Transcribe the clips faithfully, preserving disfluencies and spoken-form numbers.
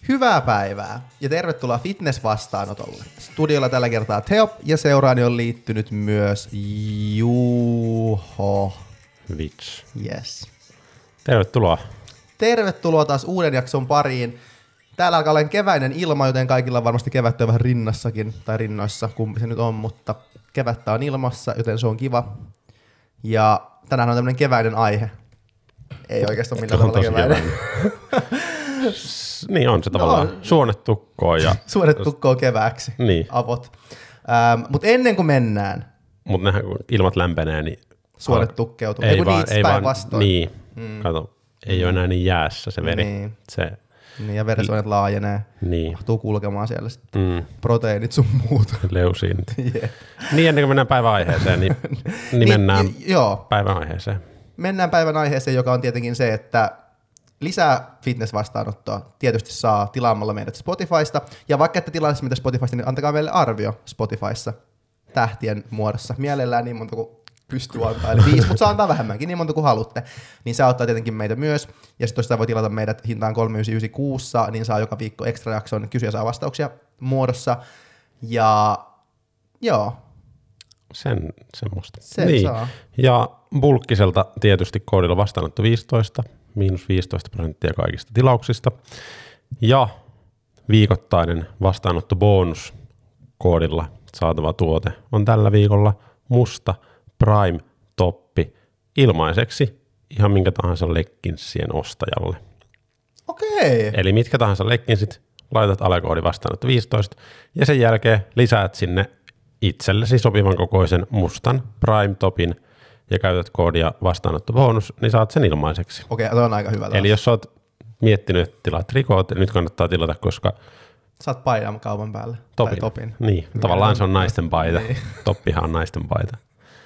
Hyvää päivää ja tervetuloa fitness-vastaanotolle. Studiolla tällä kertaa Teo ja seuraani on liittynyt myös Juho. Vits. Yes. Tervetuloa. Tervetuloa taas uuden jakson pariin. Täällä alkaa olla keväinen ilma, joten kaikilla on varmasti kevättä on vähän rinnassakin, tai rinnoissa, kumpi se nyt on, mutta kevättä on ilmassa, joten se on kiva. Ja tänään on tämmöinen keväinen aihe. Ei oikeastaan millään tavalla keväinen. Niin on se tavallaan. No, suonet tukkoon ja... Suonet tukkoon kevääksi. Niin. Avot. Ähm, Mutta ennen kuin mennään... Mutta nehän kun ilmat lämpenee, niin... Suonet al... tukkeutuu. Ei, ei vaan, ei vaan vastoin. Niin. Mm. Kato, ei mm. ole enää niin jäässä se veri. Niin. Se... Niin, ja verensuonet laajenee. Niin. Mahtuu kulkemaan siellä sitten. Mm. Proteiinit sun muut. Leusiinit. yeah. Niin, ennen kuin mennään päivän aiheeseen, niin, niin mennään niin, joo. päivän aiheeseen. Mennään päivän aiheeseen, joka on tietenkin se, että lisää fitness-vastaanottoa tietysti saa tilaamalla meidät Spotifysta. Ja vaikka ette tilaisi meitä Spotifysta, niin antakaa meille arvio Spotifyssa tähtien muodossa. Mielellään niin monta kuin pystyy antaa, eli viisi, mutta saa antaa vähemmänkin, niin monta kuin haluatte. Niin se auttaa tietenkin meitä myös. Ja sitten tosiaan voi tilata meidät hintaan kolme yhdeksänkymmentäyhdeksän kuussa, niin saa joka viikko extra jakson kysyjä saa vastauksia muodossa. Ja joo. Sen, semmoista. Sen niin. saa. Ja bulkkiselta tietysti koodilla vastaanotto viisitoista, miinus viisitoista prosenttia kaikista tilauksista. Ja viikoittainen vastaanotto bonus koodilla saatava tuote on tällä viikolla musta Prime Toppi ilmaiseksi ihan minkä tahansa legginsien ostajalle. Okei. Eli mitkä tahansa legginsit, laitat alekoodi vastaanotto viisitoista ja sen jälkeen lisäät sinne itsellesi sopivan kokoisen mustan Prime Topin ja käytät koodia vastaanotto bonus, niin saat sen ilmaiseksi. Okei, se on aika hyvä taas. Eli jos oot miettinyt, että tilaat trikoot, nyt kannattaa tilata, koska... Saat paidan kaupan päälle. Topin. Tai topin. Niin, mikä tavallaan on se on naisten paita. Niin. Toppihan on naisten paita.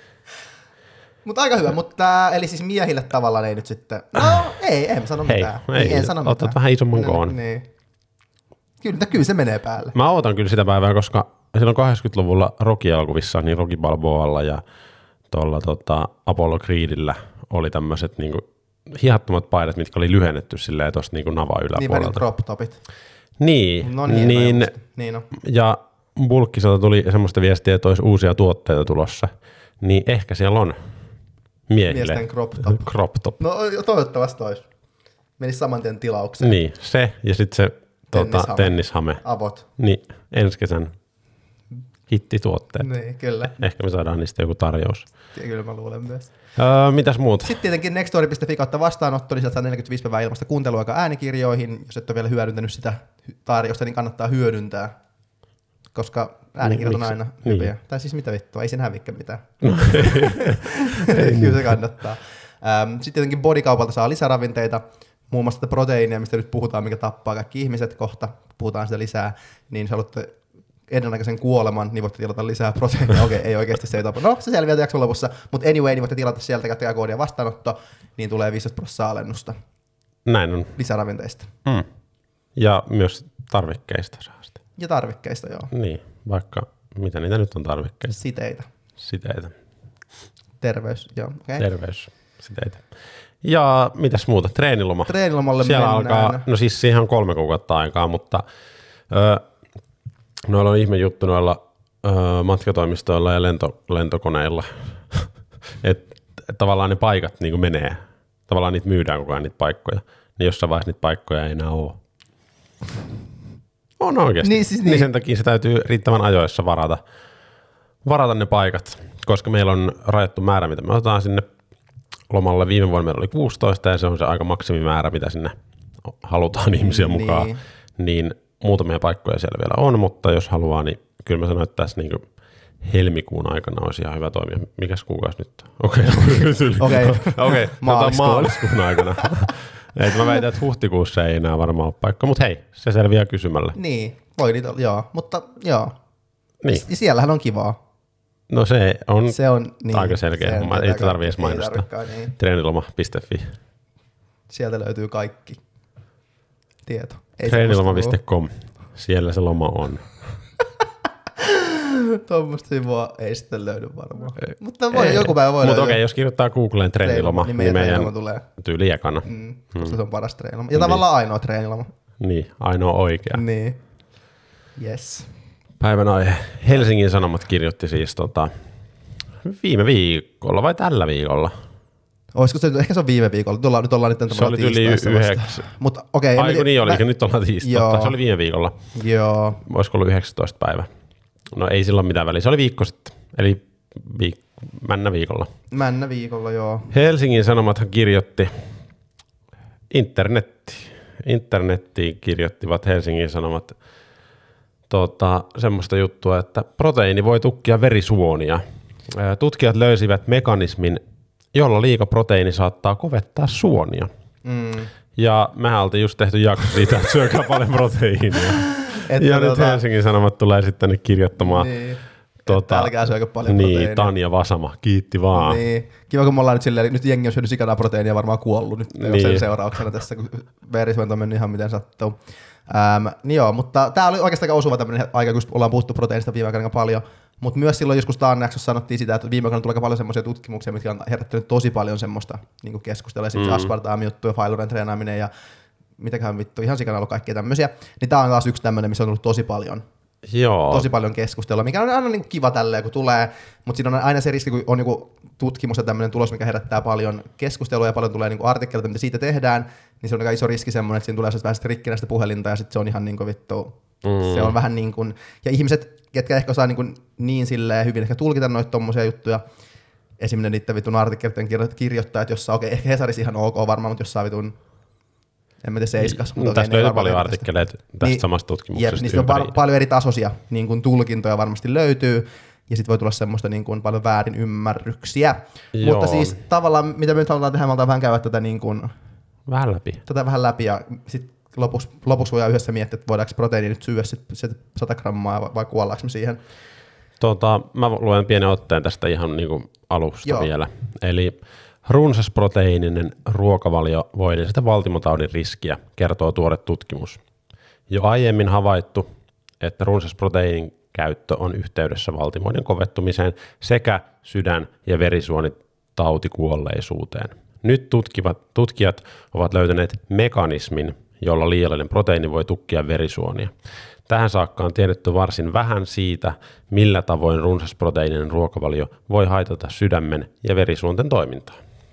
Mutta aika hyvä, mutta eli siis miehille tavallaan ei nyt sitten... No ei, en sano Hei, mitään. ei, niin, en sano otat mitään. vähän isomman koon. Niin. Kyllä, kyllä se menee päälle. Mä ootan kyllä sitä päivää, koska silloin kahdeksankymmentäluvulla Rocky-elokuvissa, niin Rocky Balboalla ja tuolla tota, Apollo Creedillä oli tämmöiset niinku hihattomat paidat, mitkä oli lyhennetty silleen tuosta niinku nava yläpuolelta. Niin vähän crop topit. Niin, no niin, niin, niin no. Ja bulkkiselta tuli semmoista viestiä, että olisi uusia tuotteita tulossa, niin ehkä siellä on miehille miesten crop top. crop top. No toivottavasti olisi. Menisi saman tien tilaukseen. Niin, se ja sitten se tennishame. Tota, tennishame. Avot. Niin, ensi kesän hittituotteet. Niin, kyllä. Ehkä me saadaan niistä joku tarjous. Ja kyllä mä luulen myös. Öö, mitäs muuta? Sitten tietenkin nextory piste fi kautta vastaanotto, niin sieltä saa neljäkymmentäviisi päivää ilmasta kuunteluaikaa äänikirjoihin. Jos et ole vielä hyödyntänyt sitä tarjosta, niin kannattaa hyödyntää, koska äänikirjat on aina niin. hyviä. Tai siis mitä vittua, ei siinä hävikään mitään. Kyllä se kannattaa. Sitten tietenkin Bodykaupalta saa lisäravinteita, muun muassa tätä proteiinia, mistä nyt puhutaan, mikä tappaa kaikki ihmiset kohta. Puhutaan sitä lisää, niin jos haluatte ennenaikaisen kuoleman, niin voitte tilata lisää proteiinia. Okei, ei oikeasti se ei tapa. No, se selviää jakson lopussa. Mutta anyway, niin voitte tilata sieltä, käyttäkää koodia vastaanotto, niin tulee viisitoista prosenttia alennusta. Näin on. Lisäravinteista. Mm. Ja myös tarvikkeista saa sitä. Ja tarvikkeista, joo. Niin, vaikka mitä niitä nyt on tarvikkeista. Siteitä. Siteitä. Terveys, joo. Okay. Terveyssiteitä. Ja mitäs muuta? Treeniloma. Treenilomalle siellä mennään. Alkaa, no siis siihen on kolme kuukautta aikaa, mutta ö, noilla on ihme juttu noilla ö, matkatoimistoilla ja lento, lentokoneilla. Että et tavallaan ne paikat niin kuin menee. Tavallaan niitä myydään koko ajan niitä paikkoja. Niin jossain vaiheessa niitä paikkoja ei enää ole. On oikeasti. Niin, siis niin. niin sen takia se täytyy riittävän ajoissa varata, varata ne paikat, koska meillä on rajattu määrä, mitä me otetaan sinne lomalle. Viime vuonna meillä oli kuusitoista ja se on se aika maksimimäärä, mitä sinne halutaan ihmisiä mukaan. Niin, niin muutamia paikkoja siellä vielä on, mutta jos haluaa, niin kyllä mä sanoin, että tässä niin helmikuun aikana olisi ihan hyvä toimia. Mikäs kuukausi nyt? Okei, okei. Okei, maaliskuun aikana. Et mä väitän, että huhtikuussa ei enää varmaan ole paikka, mutta hei, se selviää kysymällä. Niin, voi niitä olla, joo, mutta joo. Niin. Ja siellähän on kivaa. No se on, se on niin, aika selkeä, ei sitä tarvitse edes mainostaa. Niin. Treeniloma piste fi. Sieltä löytyy kaikki tieto. Treeniloma piste com, siellä se loma on. Tuommoista sivua ei sitten löydy varmaan. Ei. Mutta voi, joku päivä voi Mutta löytyä. okei, okay, jos kirjoittaa Googleen treeniloma, niin meidän, niin meidän tulee. tyyli ekana. Mm, koska hmm. se on paras treeniloma. Ja niin. tavallaan ainoa treeniloma. Niin, ainoa oikea. Niin. Yes. Päivän aihe. Helsingin Sanomat kirjoitti siis tota, viime viikolla vai tällä viikolla? Olisiko se, ehkä se on viime viikolla. Nyt ollaan nyt, ollaan nyt se oli yli yhdeksän. Mutta okei. Okay, Aiku niin olikin, nyt ollaan tiistaina. Se oli viime viikolla. Joo. Olisiko ollut yhdeksästoista päivä? No ei silloin mitään väliä. Se oli viikko sitten. Eli viik- männä viikolla. Männä viikolla, joo. Helsingin Sanomathan kirjoitti internetti. Internettiin kirjoittivat Helsingin Sanomat tota, semmoista juttua, että proteiini voi tukkia verisuonia. Tutkijat löysivät mekanismin, jolla liika proteiini saattaa kovettaa suonia. Mm. Ja mehän oltiin just tehty jakso siitä, että syökää paljon proteiinia. ja nyt Helsingin Sanomat tulee sitten kirjoittamaan. Niin. Tota, älkää syökö paljon niin, proteiinia. Tanja Vasama, kiitti vaan. Niin. Kiva, kun me ollaan nyt silleen, nyt jengi on syönyt sikanaa proteiinia varmaan kuollut nyt niin. sen seurauksena tässä, kun verisuonta on mennyt ihan miten sattuu. Ähm, niin joo, mutta tää oli oikeastaan osuva tämmöinen aika, kun ollaan puhuttu proteiinista viime aika paljon. Mutta myös silloin joskus taanneaksossa sanottiin sitä, että viime aikoina tulee paljon semmoisia tutkimuksia, mitkä on herättänyt tosi paljon semmoista niin keskustelua. Esimerkiksi mm. aspartaami-juttu ja failuren treenaaminen ja mitäköhän vittu, ihan sikana ollut kaikkea tämmöisiä. Niin tää on taas yksi tämmöinen, missä on tullut tosi paljon. Joo. Tosi paljon keskustelua, mikä on aina niin kuin kiva tälleen, kun tulee, mutta siinä on aina se riski, kun on niin tutkimus ja tämmöinen tulos, mikä herättää paljon keskustelua ja paljon tulee niin artikkeleita, mitä siitä tehdään, niin se on aika iso riski semmoinen, että siinä tulee vähän rikkinäistä puhelinta ja sitten se on ihan niin kuin vittu, mm. se on vähän niin kuin, ja ihmiset, ketkä ehkä osaa niin, kuin niin silleen hyvin ehkä tulkita noita tommosia juttuja, esimerkiksi niiden vitun artikkeleiden kirjoittajat, jossa okei, okay, ehkä Hesarissa ihan ok varmaan, mutta jossain vitun en mä tiedä seiskas. No, tästä löytyy paljon artikkeleita tästä niin, samasta tutkimuksesta. Jep, niistä on pal- paljon eri tasoisia niin kuin tulkintoja varmasti löytyy, ja sitten voi tulla semmoista niin kuin paljon väärin ymmärryksiä. Joo. Mutta siis tavallaan, mitä me nyt halutaan tehdä, me halutaan vähän käydä tätä, niin kuin, vähän läpi. tätä vähän läpi, ja sitten lopuksi, lopuksi voidaan yhdessä miettiä, että voidaanko proteiini nyt syödä sit, sit sata grammaa, vai kuollaanko me siihen. Tota, mä luen pienen otteen tästä ihan niin kuin alusta Joo. vielä. Eli runsasproteiininen ruokavalio voi lisätä valtimotaudin riskiä, kertoo tuore tutkimus. Jo aiemmin havaittu, että runsasproteiinin käyttö on yhteydessä valtimoiden kovettumiseen sekä sydän- ja verisuonitautikuolleisuuteen. Nyt tutkivat, tutkijat ovat löytäneet mekanismin, jolla liiallinen proteiini voi tukkia verisuonia. Tähän saakka on tiedetty varsin vähän siitä, millä tavoin runsasproteiininen ruokavalio voi haitata sydämen ja verisuonten toimintaa.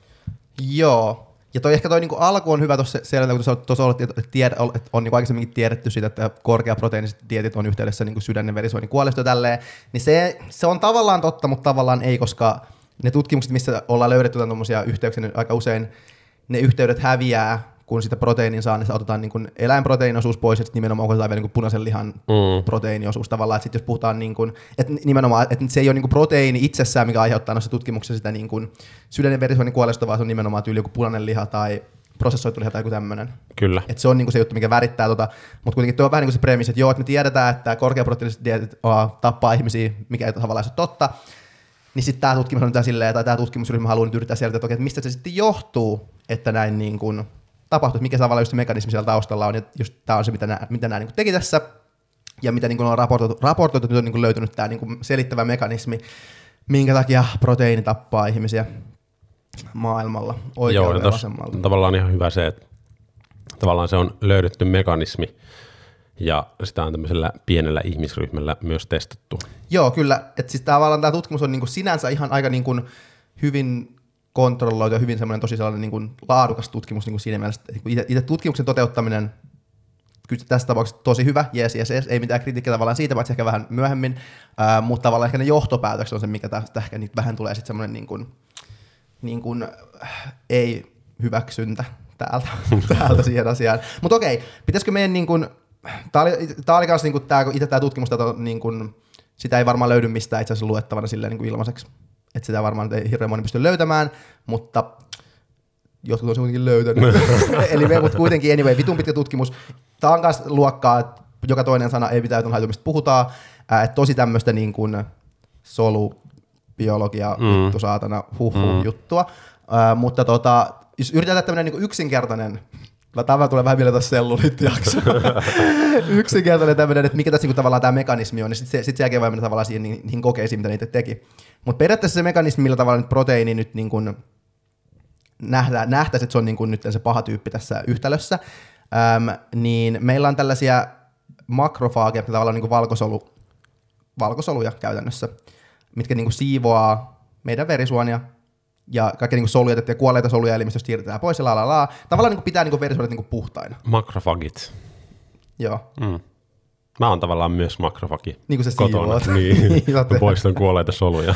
Joo, ja toi ehkä toi niinku alku on hyvä tuossa siellä, kun tuossa on, että on niinku aikaisemminkin tiedetty siitä, että korkeaproteiiniset dieetit on yhteydessä niinku sydän- ja verisuonin kuolleista ja tälleen, niin se, se on tavallaan totta, mutta tavallaan ei, koska ne tutkimukset, missä ollaan löydetty tuommoisia yhteyksiä, niin aika usein ne yhteydet häviää, kun sitä proteiinin saannista otetaan niin kuin eläinproteiiniosuus pois, ja sitten nimenomaan otetaan vielä niin kuin punaisen lihan mm. proteiiniosuus tavallaan, että sitten jos puhutaan niin kuin, että nimenomaan, että se ei ole niin kuin proteiini itsessään, mikä aiheuttaa noissa tutkimuksissa sitä niin kuin sydän- ja verisuonin kuolleista, vaan se on nimenomaan tyyli joku punainen liha tai prosessoitu liha tai joku tämmöinen. Kyllä. Että se on niin kuin se juttu, mikä värittää tota, mutta kuitenkin tuo on vähän niin kuin se premissi, että joo, että me tiedetään, että korkeaproteiiniset dieetit tappaa ihmisiä, mikä ei tavallaan ole totta, niin sitten tämä tutkimus on silleen, tai tämä tutkimusryhmä haluaa nyt yrittää sieltä, että, okei, että mistä se sitten johtuu, että näin niin kuin tapahtuu, mikä tavallaan just se mekanismi siellä taustalla on, ja just tämä on se, mitä nämä, mitä nämä niin kuin teki tässä, ja mitä niin kuin on raportoitu, raportoitu, nyt on niin kuin löytynyt tämä niin kuin selittävä mekanismi, minkä takia proteiini tappaa ihmisiä maailmalla oikealla ja vasemmalla. Tavallaan ihan hyvä se, että tavallaan se on löydetty mekanismi, ja sitä on tämmöisellä pienellä ihmisryhmällä myös testattu. Joo, kyllä. Että siis tavallaan tämä tutkimus on niin kuin sinänsä ihan aika niin kuin hyvin kontrolloitu ja hyvin semmoinen tosi sellainen niin kuin laadukas tutkimus niin kuin siinä mielessä. Itse, itse tutkimuksen toteuttaminen kyllä tässä tapauksessa tosi hyvä, jees, jees, jees. Ei mitään kritiikkiä tavallaan siitä, paitsi ehkä vähän myöhemmin, äh, mutta tavallaan ehkä ne johtopäätökset on se, mikä tästä ehkä nyt vähän tulee sitten semmoinen niin kuin, niin kuin, äh, ei-hyväksyntä täältä, täältä siihen asiaan. Mutta okei, pitäisikö meidän niin kuin, Tämä oli, tämä oli kanssa, niin kuin, tämä, itse tämä tutkimus, tätä, niin kuin, sitä ei varmaan löydy mistään itse asiassa luettavana silleen, niin kuin ilmaiseksi. Että sitä varmaan ei hirveän moni pysty löytämään, mutta jotkut on se kuitenkin löytänyt. Eli me, mutta kuitenkin anyway, vitun pitkä tutkimus. Tämä on kanssa luokkaa, että joka toinen sana ei pitää jotain mistä puhutaan. Että tosi tämmöistä niin kuin solubiologia, mm. vittu saatana, huh-huh mm. juttua. Äh, mutta tota, jos yritetään tämmöinen niin kuin yksinkertainen, tämä tulee vähän vielä tuossa selluliittijakso. Yksinkertainen tämmöinen, että mikä tässä niinku tavallaan tämä mekanismi on, niin sitten sit sen jälkeen voi mennä tavallaan siihen, niihin kokeisiin, mitä niitä teki. Mutta periaatteessa se mekanismi, millä tavalla nyt proteiini nyt niinku nähdään, nähtäisi, että se on niinku nyt se paha tyyppi tässä yhtälössä, Öm, niin meillä on tällaisia makrofaageja, tavallaan niin kuin valkosolu, valkosoluja käytännössä, mitkä niin kuin siivoaa meidän verisuonia ja kaikki niin soluja ja kuolleita soluja elimistöstä siirretään pois ja la la la. Tavallaan niin kuin pitää niin kuin verisuonet niin kuin puhtaina. Makrofagit. Joo. Mm. Mä oon tavallaan myös makrofagi. Niin kuin se kotona. siivoat. Niin, mä poistan kuolleita soluja.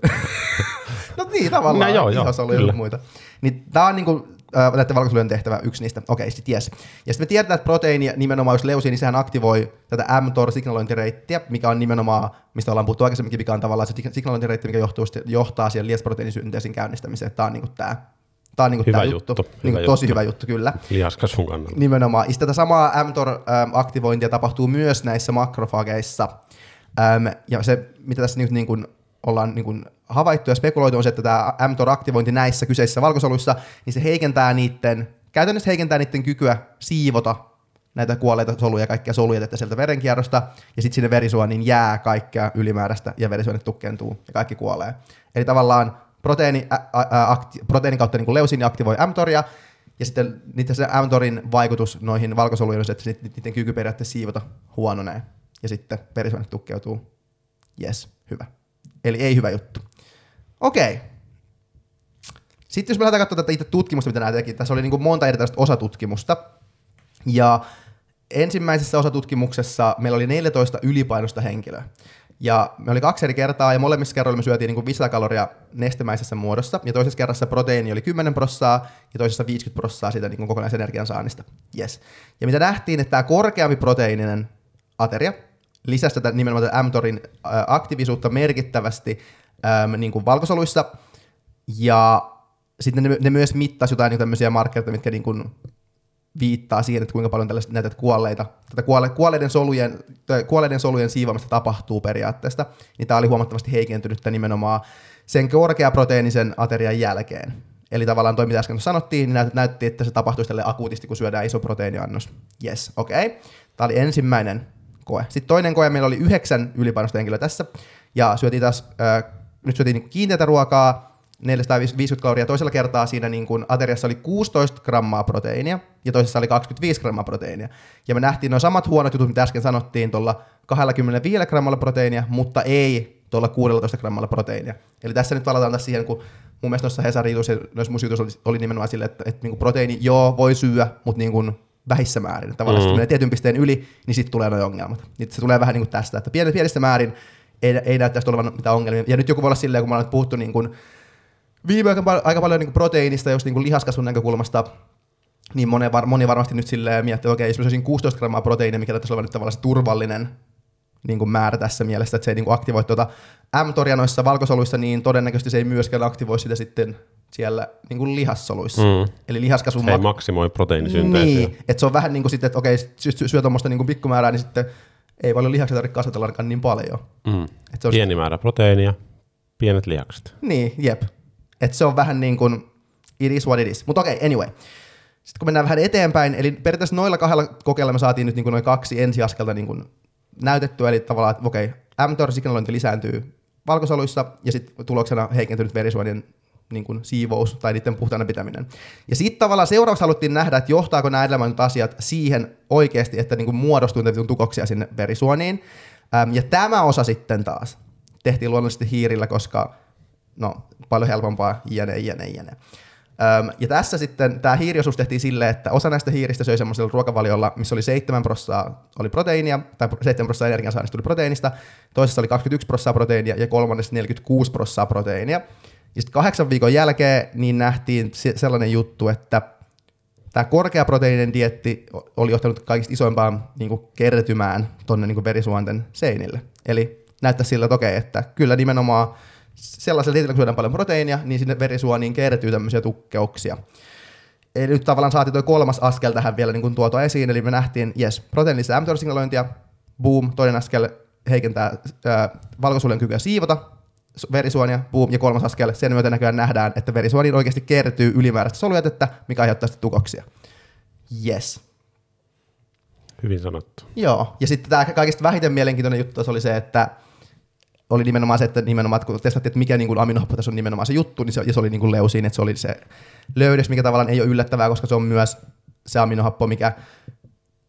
No niin, tavallaan. No, joo, joo, ihosoluja ja muita. Niin tää on niinku äh, näiden valkosolujen tehtävä yksi niistä. Okei, sit jes. Ja sitten me tiedetään, että proteiini nimenomaan, jos leusiin, niin sehän aktivoi tätä mTOR-signalointireittiä, mikä on nimenomaan, mistä ollaan puhuttu aikaisemminkin, mikä on tavallaan se signalointireitti, mikä johtuu, johtaa siihen liasproteiinisynteesin käynnistämiseen. Tää on niinku tää. Tämä on niinku hyvä tämä juttu. juttu. Hyvä Niinku juttu. tosi hyvä juttu, kyllä. Lihaskasvun kannalta. Nimenomaan. Ja tätä samaa mTOR-aktivointia tapahtuu myös näissä makrofageissa. Ähm, ja se, mitä tässä niin, niin kuin ollaan niin kuin havaittu ja spekuloitu, on se, että tämä mTOR-aktivointi näissä kyseisissä valkosoluissa, niin se heikentää niiden, käytännössä heikentää niiden kykyä siivota näitä kuolleita soluja ja kaikkia soluja sieltä verenkierrosta, ja sitten sinne verisuoniin jää kaikkea ylimääräistä, ja verisuonet tukkeentuu, ja kaikki kuolee. Eli tavallaan proteiini, ä, ä, akti, proteiinin kautta niin kuin leusiini aktivoi mTORia, ja sitten niitä se mTORin vaikutus noihin valkosoluihin on se, että niiden kyky periaatteessa siivota huononee, ja sitten verisuonet tukkeutuu. Jes, hyvä. Eli ei hyvä juttu. Okei. Sitten jos me lähdetään katsomaan tätä itse tutkimusta, mitä nämä teki, tässä oli niin kuin monta eri tällaista osatutkimusta, ja ensimmäisessä osatutkimuksessa meillä oli neljätoista ylipainoista henkilöä. Ja me oli kaksi eri kertaa, ja molemmissa kerroilla me syötiin niin kuin viisisataa kaloria nestemäisessä muodossa, ja toisessa kerrassa proteiini oli kymmenen prosenttia, ja toisessa viisikymmentä prosenttia siitä niin kuin kokonaisenergian saannista. Yes. Ja mitä nähtiin, että tämä korkeampi proteiininen ateria lisäsi tätä nimenomaan tätä mTORin äh, aktiivisuutta merkittävästi ähm, niin kuin valkosoluissa, ja sitten ne, ne myös mittasi jotain niin tämmöisiä markkereita, mitkä niin kuin viittaa siihen, että kuinka paljon tällaista näitä kuolleita, tätä kuolle, kuolleiden, solujen, kuolleiden solujen siivoamista tapahtuu periaatteesta, niin tämä oli huomattavasti heikentynyttä nimenomaan sen korkeaproteiinisen aterian jälkeen. Eli tavallaan toi, mitä äsken sanottiin, niin näytti, että se tapahtuisi tälle akuutisti, kun syödään iso proteiiniannos. Yes, okei. Okay. Tämä oli ensimmäinen koe. Sitten toinen koe, meillä oli yhdeksän ylipainoista henkilöä tässä, ja syötiin taas, äh, nyt syötiin niin kiinteätä ruokaa, neljäsataaviisikymmentä kaloria. Toisella kertaa siinä niin kuin ateriassa oli kuusitoista grammaa proteiinia ja toisessa oli kaksikymmentäviisi grammaa proteiinia. Ja me nähtiin nuo samat huonot jutut, mitä äsken sanottiin, tuolla kaksikymmentäviisi grammalla proteiinia, mutta ei tuolla kuusitoista grammalla proteiinia. Eli tässä nyt palataan taas siihen, kun mun mielestä noissa Hesarin jutuissa ja noissa muissa jutuissa oli nimenomaan silleen, että, että niin kuin proteiini joo voi syödä, mutta niin kuin vähissä määrin. Tavallaan mm. jos menee tietyn pisteen yli, niin sitten tulee nuo ongelmat. Niin se tulee vähän niin kuin tästä, että pienissä määrin ei, ei näyttäisi olevan mitään ongelmia. Ja nyt joku voi olla silleen, kun me ollaan puhuttu niin kuin viime aika, aika paljon niin kuin proteiinista, jos niin kuin lihaskasvun näkökulmasta, niin moni, var, moni varmasti nyt silleen miettii, että okei, jos mä söisin kuusitoista grammaa proteiinia, mikä täytyisi olla nyt tavallaan se turvallinen niin kuin määrä tässä mielessä, että se ei niin kuin aktivoi tuota mTORia noissa valkosoluissa, niin todennäköisesti se ei myöskään aktivoi sitä sitten siellä niin kuin lihassoluissa. Mm. Eli lihaskasvun... Se ei maksimoi proteiinisynteesiä. Niin, että se on vähän niin kuin sitten, että okei, syö, syö tuommoista niin kuin pikkumäärää, niin sitten ei paljon lihaksia tarvitse kasvatella ainakaan niin paljon. Mm. Pieni sit... määrä proteiinia, pienet lihakset. Niin, jep. Että se on vähän niin kuin it is what it is. Mutta okei, okay, anyway. Sitten kun mennään vähän eteenpäin, eli periaatteessa noilla kahdella kokeilla me saatiin nyt niin kuin noin kaksi ensiaskelta niin kuin näytettyä, eli tavallaan, että okei, okay, mTOR-signalointi lisääntyy valkosoluissa, ja sitten tuloksena heikentynyt verisuonien niin kuin siivous tai niiden puhtaana pitäminen. Ja sitten tavallaan seuraavaksi haluttiin nähdä, että johtaako nämä edellä mainitut asiat siihen oikeasti, että niin kuin muodostuu niitä tukoksia sinne verisuoniin. Ähm, ja tämä osa sitten taas tehtiin luonnollisesti hiirillä, koska no, paljon helpompaa, jne, jne, jne. Öm, ja tässä sitten tämä hiiriosuus tehtiin silleen, että osa näistä hiiristä söi semmoisella ruokavaliolla, missä oli seitsemän prosenttia oli proteiinia, tai seitsemän prosenttia energiansaannista tuli proteiinista, toisessa oli kaksikymmentäyksi prosenttia proteiinia ja kolmannessa neljäkymmentäkuusi prosenttia proteiinia. Ja sitten kahdeksan viikon jälkeen niin nähtiin sellainen juttu, että tämä korkeaproteiininen dieetti oli johtanut kaikista isoimpaan niin kuin kertymään tuonne niin kuin verisuonten seinille. Eli näyttää sillä, että okei, että kyllä nimenomaan sellaisella dietillä, kun syödään paljon proteiinia, niin sinne verisuoniin kertyy tämmöisiä tukkeuksia. Eli nyt tavallaan saatiin tuo kolmas askel tähän vielä niin kuin tuotua esiin, eli me nähtiin, jes, proteiinillista mTOR-signalointia, boom, toinen askel heikentää äh, valkosolujen kykyä siivota verisuonia, boom, ja kolmas askel, sen myötä näköjään nähdään, että verisuoniin oikeasti kertyy ylimääräistä solujätettä, mikä aiheuttaa sitten tukoksia. Yes. Hyvin sanottu. Joo, ja sitten tämä kaikista vähiten mielenkiintoinen juttu oli se, että oli nimenomaan se, että nimenomaan, että kun testattiin, että mikä niin kuin aminohappo tässä on nimenomaan se juttu, niin se, ja se oli niin kuin leusiin, että se oli se löydös, mikä tavallaan ei ole yllättävää, koska se on myös se aminohappo, mikä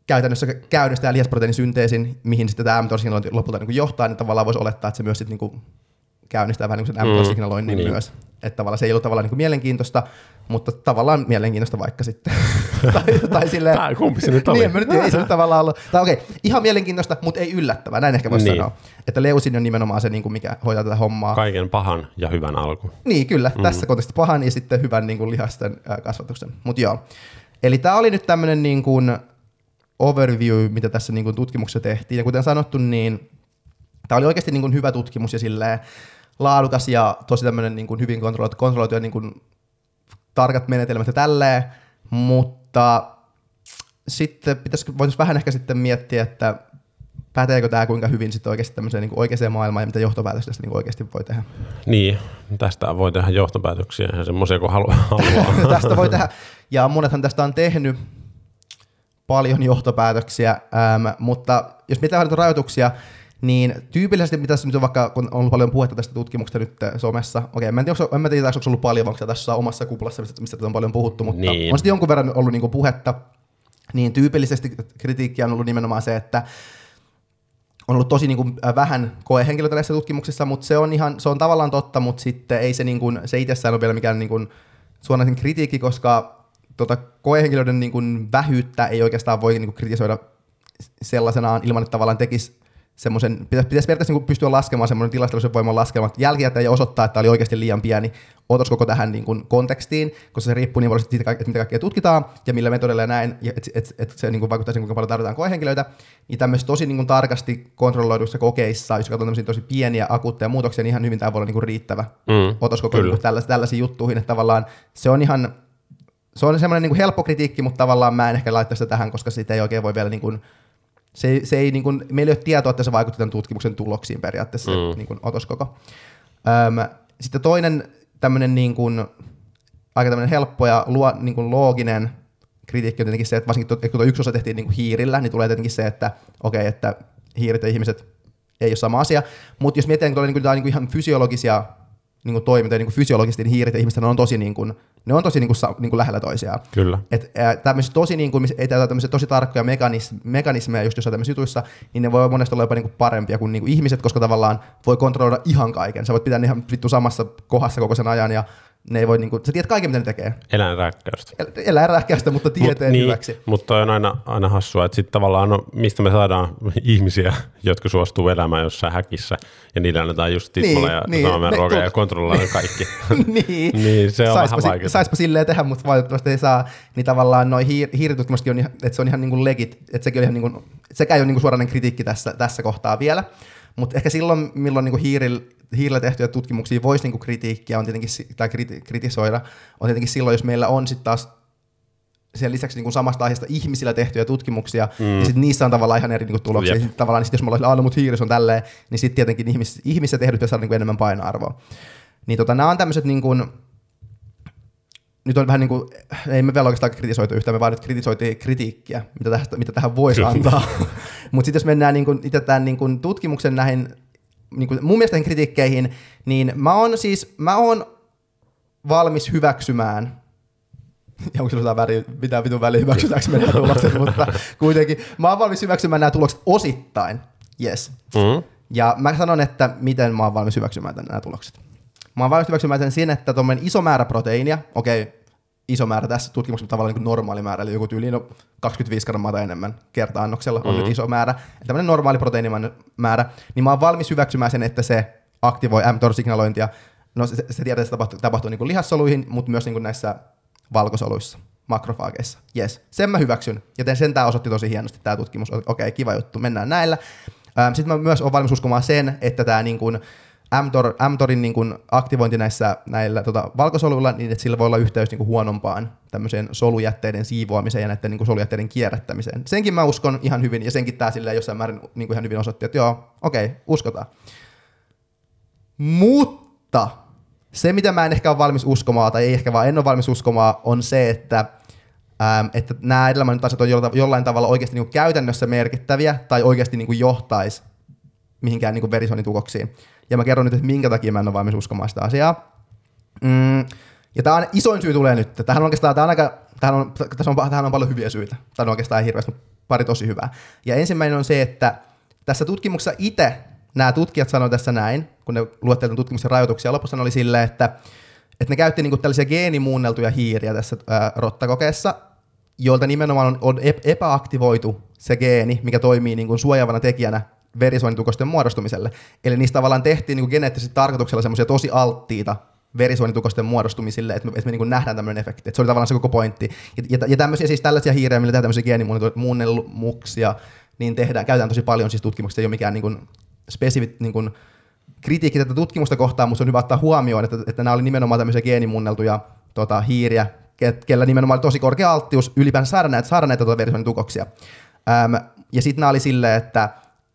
käytännössä käynnistää lihasproteiinisynteesin, mihin sitten tämä mTOR-signalointi lopulta niin kuin johtaa, niin tavallaan voisi olettaa, että se myös sitten niin kuin käynnistää vähän niin kuin sen mTOR-signaloinnin mm, myös. Niin. Että tavallaan se ei ollut tavallaan niin kuin mielenkiintoista, mutta tavallaan mielenkiintoista vaikka sitten. tai, tai silleen, Tää, kumpi se nyt oli? Niin, nyt, ei se nyt tavallaan ollut. Tai okei, okay, ihan mielenkiintoista, mutta ei yllättävää, näin ehkä voisi niin. sanoa. Että leusin on nimenomaan se, niin kuin mikä hoitaa tätä hommaa. Kaiken pahan ja hyvän alku. Niin, kyllä. Mm. Tässä kontekstissa pahan ja sitten hyvän niin kuin lihasten äh, kasvatuksen. Mutta joo. Eli tämä oli nyt tämmöinen niin kuin overview, mitä tässä niin kuin tutkimuksessa tehtiin. Ja kuten sanottu, niin tämä oli oikeasti niin kuin hyvä tutkimus ja silleen laadukas ja tosi tämmöinen niin kuin hyvin kontrolloitu, kontrolloitu ja niin kuin tarkat menetelmät ja tälleen, mutta sitten pitäisi, voitaisiin vähän ehkä sitten miettiä, että päteekö tämä kuinka hyvin sitten oikeasti tämmöiseen niin kuin oikeaan maailmaan ja mitä johtopäätöksiä tästä niin kuin oikeasti voi tehdä. Niin, tästä voi tehdä johtopäätöksiä ja semmoisia kuin haluaa. haluaa. Tästä voi tehdä, ja monethan tästä on tehnyt paljon johtopäätöksiä, ähm, mutta jos mietitään rajoituksia, niin tyypillisesti, mitä tässä nyt on vaikka, kun on ollut paljon puhetta tästä tutkimuksesta nyt somessa, okei, mä en tiedä, en mä tiedä, onko ollut paljon, onko tässä omassa kuplassa, mistä tätä on paljon puhuttu, mutta niin. on sitten jonkun verran ollut niinku puhetta, niin tyypillisesti kritiikkiä on ollut nimenomaan se, että on ollut tosi niinku vähän koehenkilöitä näissä tutkimuksissa, mutta se on, ihan, se on tavallaan totta, mutta sitten ei se, niinku, se itsessään ole vielä mikään niinku suoranaisen kritiikki, koska tota, koehenkilöiden niinku vähyyttä ei oikeastaan voi niinku kritisoida sellaisenaan ilman, että tavallaan tekisi semmoisen, pitäisi, pitäisi periaatteessa niin pystyä laskemaan semmoinen tilastollisen voiman laskelma, että jälkikäteen osoittaa, että oli oikeasti liian pieni otos koko tähän niin kuin kontekstiin, koska se riippuu niin paljon siitä, että mitä kaikkea tutkitaan ja millä metodilla ja näin, ja että et, et se niin kuin vaikuttaa siihen, kuinka paljon tarvitaan koehenkilöitä, niin tämmöisissä tosi niin kuin tarkasti kontrolloiduissa kokeissa, jos katsotaan tämmöisiä tosi pieniä akuutteja muutoksia, niin ihan hyvin tämä voi olla niin kuin riittävä mm, otos koko niin tällaisiin, tällaisiin juttuihin, että tavallaan se on ihan, se on semmoinen niin kuin helppo kritiikki, mutta tavallaan mä en ehkä laittaa sitä tähän, koska siitä ei oikein voi vielä niin kuin Se, se ei, niin kuin, meillä ei ole tietoa, että se vaikutti tämän tutkimuksen tuloksiin periaatteessa, mm. se niin kuin, otoskoko. Öm, sitten toinen tämmöinen niin kuin, aika tämmöinen helppo ja luo, niin kuin looginen kritiikki on tietenkin se, että varsinkin kun tuo yksi osa tehtiin niin kuin hiirillä, niin tulee tietenkin se, että okei, okay, että hiiret ja ihmiset ei ole sama asia. Mutta jos mietitään, että niin kuin, niin kuin ihan fysiologisia niin kuin toimintoja, niin kuin fysiologisesti niin hiiret ja ihmiset on tosi, niin kuin, ne on tosi niin kuin, niin kuin lähellä toisiaan. Kyllä. Et, ää, tämmöisiä tosi, niin kuin, ei tämmöisiä tosi tarkkoja mekanism, mekanismeja just jossain tämmöisissä jutuissa, niin ne voi monesti olla jopa niin kuin parempia kuin, niin kuin ihmiset, koska tavallaan voi kontrolloida ihan kaiken. Sä voit pitää ne ihan vittu samassa kohdassa koko sen ajan ja ne ei voi, niin kuin, sä tiedät kaiken, mitä ne tekee. Eläinrääkkäystä. El, eläinrääkkäystä, mutta tieteen Mut, hyväksi. niin, mutta on aina, aina hassua, että sitten tavallaan no, mistä me saadaan ihmisiä, jotka suostuu elämään jossain häkissä ja niille annetaan just tismolla niin, ja niin, meidän ruokaa ja kontrolloidaan kaikki. niin. niin, se on saispa vähän vaikeaa. Saispa silleen tehdä, mutta valitettavasti ei saa. Niin tavallaan noi hiir- hiiritutkimuksetkin on, että se on ihan niin kuin legit, että sekin on ihan niin kuin, sekään ei ole niin kuin suorainen kritiikki tässä, tässä kohtaa vielä. Mutta ehkä silloin, milloin niinku hiirillä, hiirillä tehtyjä tutkimuksia voisi niinku kritiikkiä on tietenkin, tai kriti, kritisoida, on tietenkin silloin, jos meillä on sitten taas sen lisäksi niinku samasta aiheesta ihmisillä tehtyjä tutkimuksia, mm. ja sitten niissä on tavallaan ihan eri niinku tuloksia. Yep. Sitten tavallaan, niin sit jos me ollaan aina, mutta hiirissä on tälleen, niin sitten tietenkin ihmis, ihmissä tehdyt pitäisi saada niinku enemmän painoarvoa. Niin tota, nämä on tämmöiset, niinku, nyt on vähän niin kuin, ei me vielä oikeastaan kritisoitu yhtään, me vaan nyt kritisoitiin kritiikkiä, mitä, tästä, mitä tähän voisi antaa. Mutta sitten jos mennään niin kuin, itse tämän niin kuin tutkimuksen näihin, niin kuin mun mielestä kritiikkeihin, niin mä oon siis, mä oon valmis hyväksymään, ja onko sinulla väliä, mitään vitun väliä hyväksytäänkö me nämä tulokset, mutta kuitenkin, mä oon valmis hyväksymään nämä tulokset osittain, yes. Mm. Ja mä sanon, että miten mä oon valmis hyväksymään nämä tulokset. Mä oon valmis hyväksymään sen siinä, että tuommoinen iso määrä proteiinia, okei, iso määrä tässä tutkimuksessa tavallaan niin kuin normaali määrä, eli joku tyyli no kaksikymmentäviisi grammaa tai enemmän kerta-annoksella on mm-hmm. nyt iso määrä, ja tämmöinen normaali proteiinimäärä, niin mä oon valmis hyväksymään sen, että se aktivoi mTOR-signalointia. No se, se tiedetään, että se tapahtuu, tapahtuu niin kuin lihassoluihin, mutta myös niin kuin näissä valkosoluissa, makrofaageissa. Yes, sen mä hyväksyn, joten sen tää osoitti tosi hienosti tämä tutkimus. Okei, okay, kiva juttu, mennään näillä. Sitten mä myös oon valmis uskomaan sen, että tämä niin kuin mTOR, mTORin niin kuin aktivointi näissä, näillä tota, valkosoluilla, niin että sillä voi olla yhteys niin kuin huonompaan tämmöiseen solujätteiden siivoamiseen ja näiden niin kuin solujätteiden kierrättämiseen. Senkin mä uskon ihan hyvin, ja senkin tää silleen jossain määrin niin kuin ihan hyvin osoitti, että joo, okei, okay, uskotaan. Mutta se, mitä mä en ehkä ole valmis uskomaan, tai ei ehkä vaan en ole valmis uskomaan, on se, että, ähm, että nämä edellä mainitut asiat on jollain tavalla oikeasti niin kuin käytännössä merkittäviä, tai oikeasti niin kuin johtaisi mihinkään niin kuin verisuonitukoksiin. Ja mä kerron nyt, että minkä takia mä en ole valmis uskomaan sitä asiaa. Mm, ja tää on isoin syy tulee nyt. Tähän on oikeastaan, tää on aika, tähän on, tässä on, tähän on paljon hyviä syitä. Tämä on oikeastaan hirveästi, mutta pari tosi hyvää. Ja ensimmäinen on se, että tässä tutkimuksessa itse nämä tutkijat sanoivat tässä näin, kun ne luettelivat tutkimuksen rajoituksia, lopussa oli silleen, että, että ne käytti niinku tällaisia geenimuunneltuja hiiriä tässä ää, rottakokeessa, joilta nimenomaan on, on epäaktivoitu se geeni, mikä toimii niinku suojaavana tekijänä verisuonitukosten muodostumiselle. Eli niistä tavallaan tehtiin niinku geneettisesti tarkoituksella semmoisia tosi alttiita verisuonitukosten muodostumisille, että me, että me niin kuin nähdään tämmöinen efekti. Että se oli tavallaan se koko pointti. Ja, ja, ja tämmöisiä siis tällaisia hiirejä, millä tehdään tämmöisiä geenimuunnelmuksia, niin tehdään, käytetään tosi paljon siis tutkimuksissa. Ei ole mikään niin kuin spesifit niin kuin kritiikki tätä tutkimusta kohtaan, mutta se on hyvä ottaa huomioon, että, että nämä oli nimenomaan tämmöisiä geenimuunneltuja tota, hiiriä, kellä nimenomaan oli tosi korkea alttius ylipäänsä saada näitä, saada näitä tuota verisuonitukoksia. Öm, ja sitten nämä oli silleen, että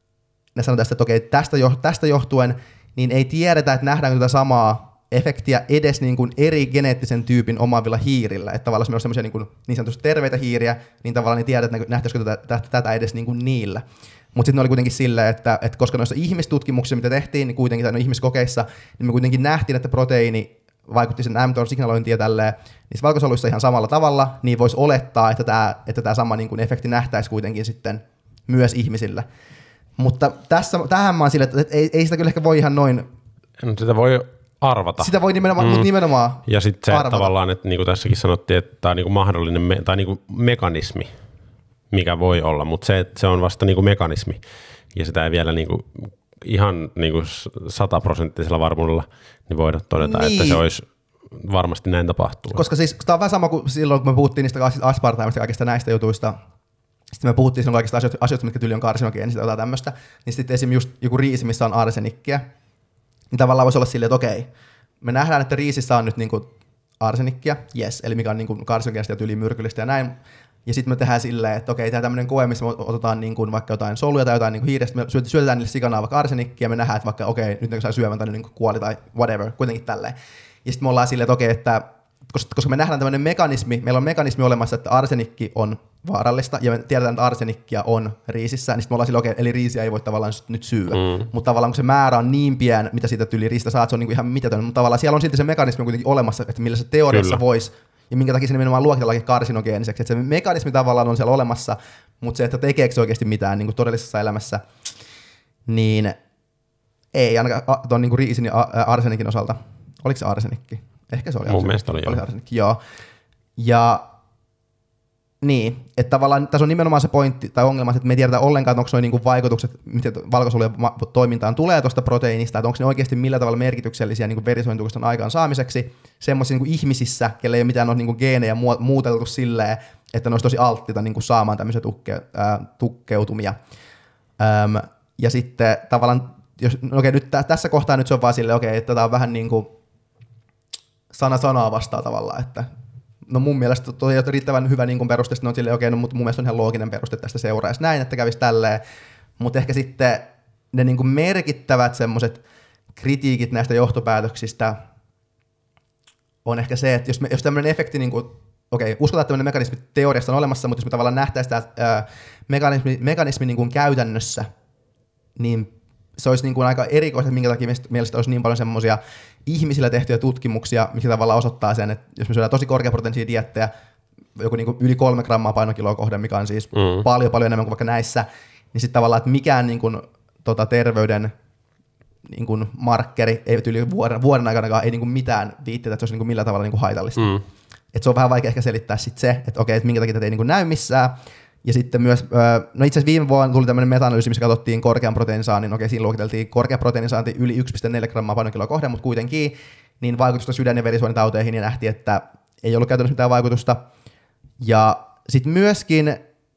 ne sanotaan, että okei, tästä, jo, tästä johtuen niin ei tiedetä, että nähdäänkö tätä samaa efektiä edes niin kuin eri geneettisen tyypin omaavilla hiirillä. Että tavallaan jos meillä on semmoisia niin, kuin, niin sanotusti terveitä hiiriä, niin tavallaan niin tiedät, että nähtäisikö tätä, tätä, tätä edes niin kuin niillä. Mutta sitten ne oli kuitenkin silleen, että, että koska noissa ihmistutkimuksissa, mitä tehtiin, niin kuitenkin tai no ihmiskokeissa, niin me kuitenkin nähtiin, että proteiini vaikutti sen mTOR-signalointiin ja tälleen, niissä valkosoluissa ihan samalla tavalla, niin voisi olettaa, että tämä, että tämä sama niin kuin efekti nähtäisi kuitenkin sitten myös ihmisillä. Mutta tässä, tähän mä oon silleen, että ei, ei sitä kyllä ehkä voi ihan noin... No, sitä voi arvata. Sitä voi nimenomaan, mm. mutta nimenomaan ja sitten se arvata. Tavallaan, että niin kuin tässäkin sanottiin, että tämä on niin kuin mahdollinen me, tai niin kuin mekanismi, mikä voi olla, mutta se, että se on vasta niin kuin mekanismi ja sitä ei vielä niin kuin ihan niin kuin sataprosenttisella varmuudella niin voida todeta, niin. Että se olisi varmasti näin tapahtuu. Koska siis tämä on vähän sama kuin silloin, kun me puhuttiin niistä aspartaimista ja kaikista näistä jutuista. Sitten me puhuttiin silloin kaikista asioista, asioista mitkä tyyli on karsinogeenista tai jotain tämmöistä. Niin sitten esimerkiksi just joku riisi, missä on arsenikkia. Niin tavallaan voisi olla silleen, että okei, me nähdään, että riisissä on nyt niinku arsenikkia, yes, eli mikä on niinku karsinogeenista ja tyyli myrkyllistä ja näin. Ja sitten me tehdään silleen, että okei, tämä tämmöinen koe, missä me otetaan niinku vaikka jotain soluja tai jotain niinku hiirestä, me syötetään niille sikanaa vaikka arsenikkia, ja me nähdään, että vaikka okei, nyt ne saa syömään tai ne niinku kuoli tai whatever, kuitenkin tälleen. Ja sitten me ollaan silleen, että okei, että koska me nähdään tämmöinen mekanismi, meillä on mekanismi olemassa, että arsenikki on vaarallista, ja me tiedetään, että arsenikkia on riisissä, niin sitten me ollaan silleen, okei, eli riisiä ei voi tavallaan nyt syödä. Mm. Mutta tavallaan kun se määrä on niin pieni, mitä siitä tyyli riistä saat, se on niinku ihan mitätön, mutta tavallaan siellä on silti se mekanismi kuitenkin olemassa, että millä se teoriassa voisi, ja minkä takia se nimenomaan luokitellaankin karsinogeeniseksi, että se mekanismi tavallaan on siellä olemassa, mutta se, että tekeekö se oikeasti mitään niin kuin todellisessa elämässä, niin ei ainakaan tuon niin kuin riisin ja arsenikin osalta. Oliko se arsenikki? Ehkä se oli. Mun mielestä oli, oli arsenikki, joo. Ja niin, että tavallaan tässä on nimenomaan se pointti tai ongelma, että me ei tiedetä ollenkaan, että onko nuo niinku vaikutukset, mitä valkosolujen toimintaan tulee tuosta proteiinista, että onko ne oikeasti millä tavalla merkityksellisiä niinku verisuonitukoston aikaan saamiseksi semmoisissa niinku ihmisissä, kelle ei ole mitään niinku geenejä muuteltu silleen, että ne olisi tosi alttiita niinku saamaan tämmöisiä tukke, äh, tukkeutumia. Öm, ja sitten tavallaan, jos, okei, nyt t- tässä kohtaa nyt se on vaan silleen, okei, että tämä on vähän niin kuin sana sanaa vastaan tavallaan, että no mun mielestä toi on riittävän hyvä niin peruste, sitten on silleen, okei, no mutta mun mielestä on ihan looginen peruste tästä seuraisi näin, että kävisi tälleen, mutta ehkä sitten ne niin merkittävät semmoiset kritiikit näistä johtopäätöksistä on ehkä se, että jos, me, jos tämmöinen efekti, niin kuin, okei, uskotaan, että tämmöinen mekanismi teoriassa on olemassa, mutta jos me tavallaan nähtäisiin tämä ää, mekanismi, mekanismi niin kuin käytännössä, niin se olisi niin kuin aika erikoista, minkä takia mielestäni olisi niin paljon semmoisia ihmisillä tehtyjä tutkimuksia, mikä tavallaan osoittaa sen, että jos me syödään tosi korkeaproteiinisia diettejä, joku niin kuin yli kolme grammaa painokiloa kohden, mikä on siis mm. paljon, paljon enemmän kuin vaikka näissä, niin sitten tavallaan, että mikään niin kuin, tota, terveyden niin kuin markkeri ei yli vuoden, vuoden aikana ei niin kuin mitään viitteitä, että se olisi niin kuin millään tavalla niin kuin haitallista. Mm. Et se on vähän vaikea ehkä selittää sit se, että okei, että minkä takia tätä ei niin kuin näy missään. Ja sitten myös, no itse asiassa viime vuonna tuli tämmöinen meta-analyysi, missä katsottiin korkean proteiinisaannin, okei, siinä luokiteltiin korkea proteiinisaanti yli yksi pilkku neljä grammaa painokiloa kohden, mutta kuitenkin niin vaikutusta sydän- ja verisuonitauteihin ja nähtiin, että ei ollut käytännössä mitään vaikutusta. Ja sitten myöskin,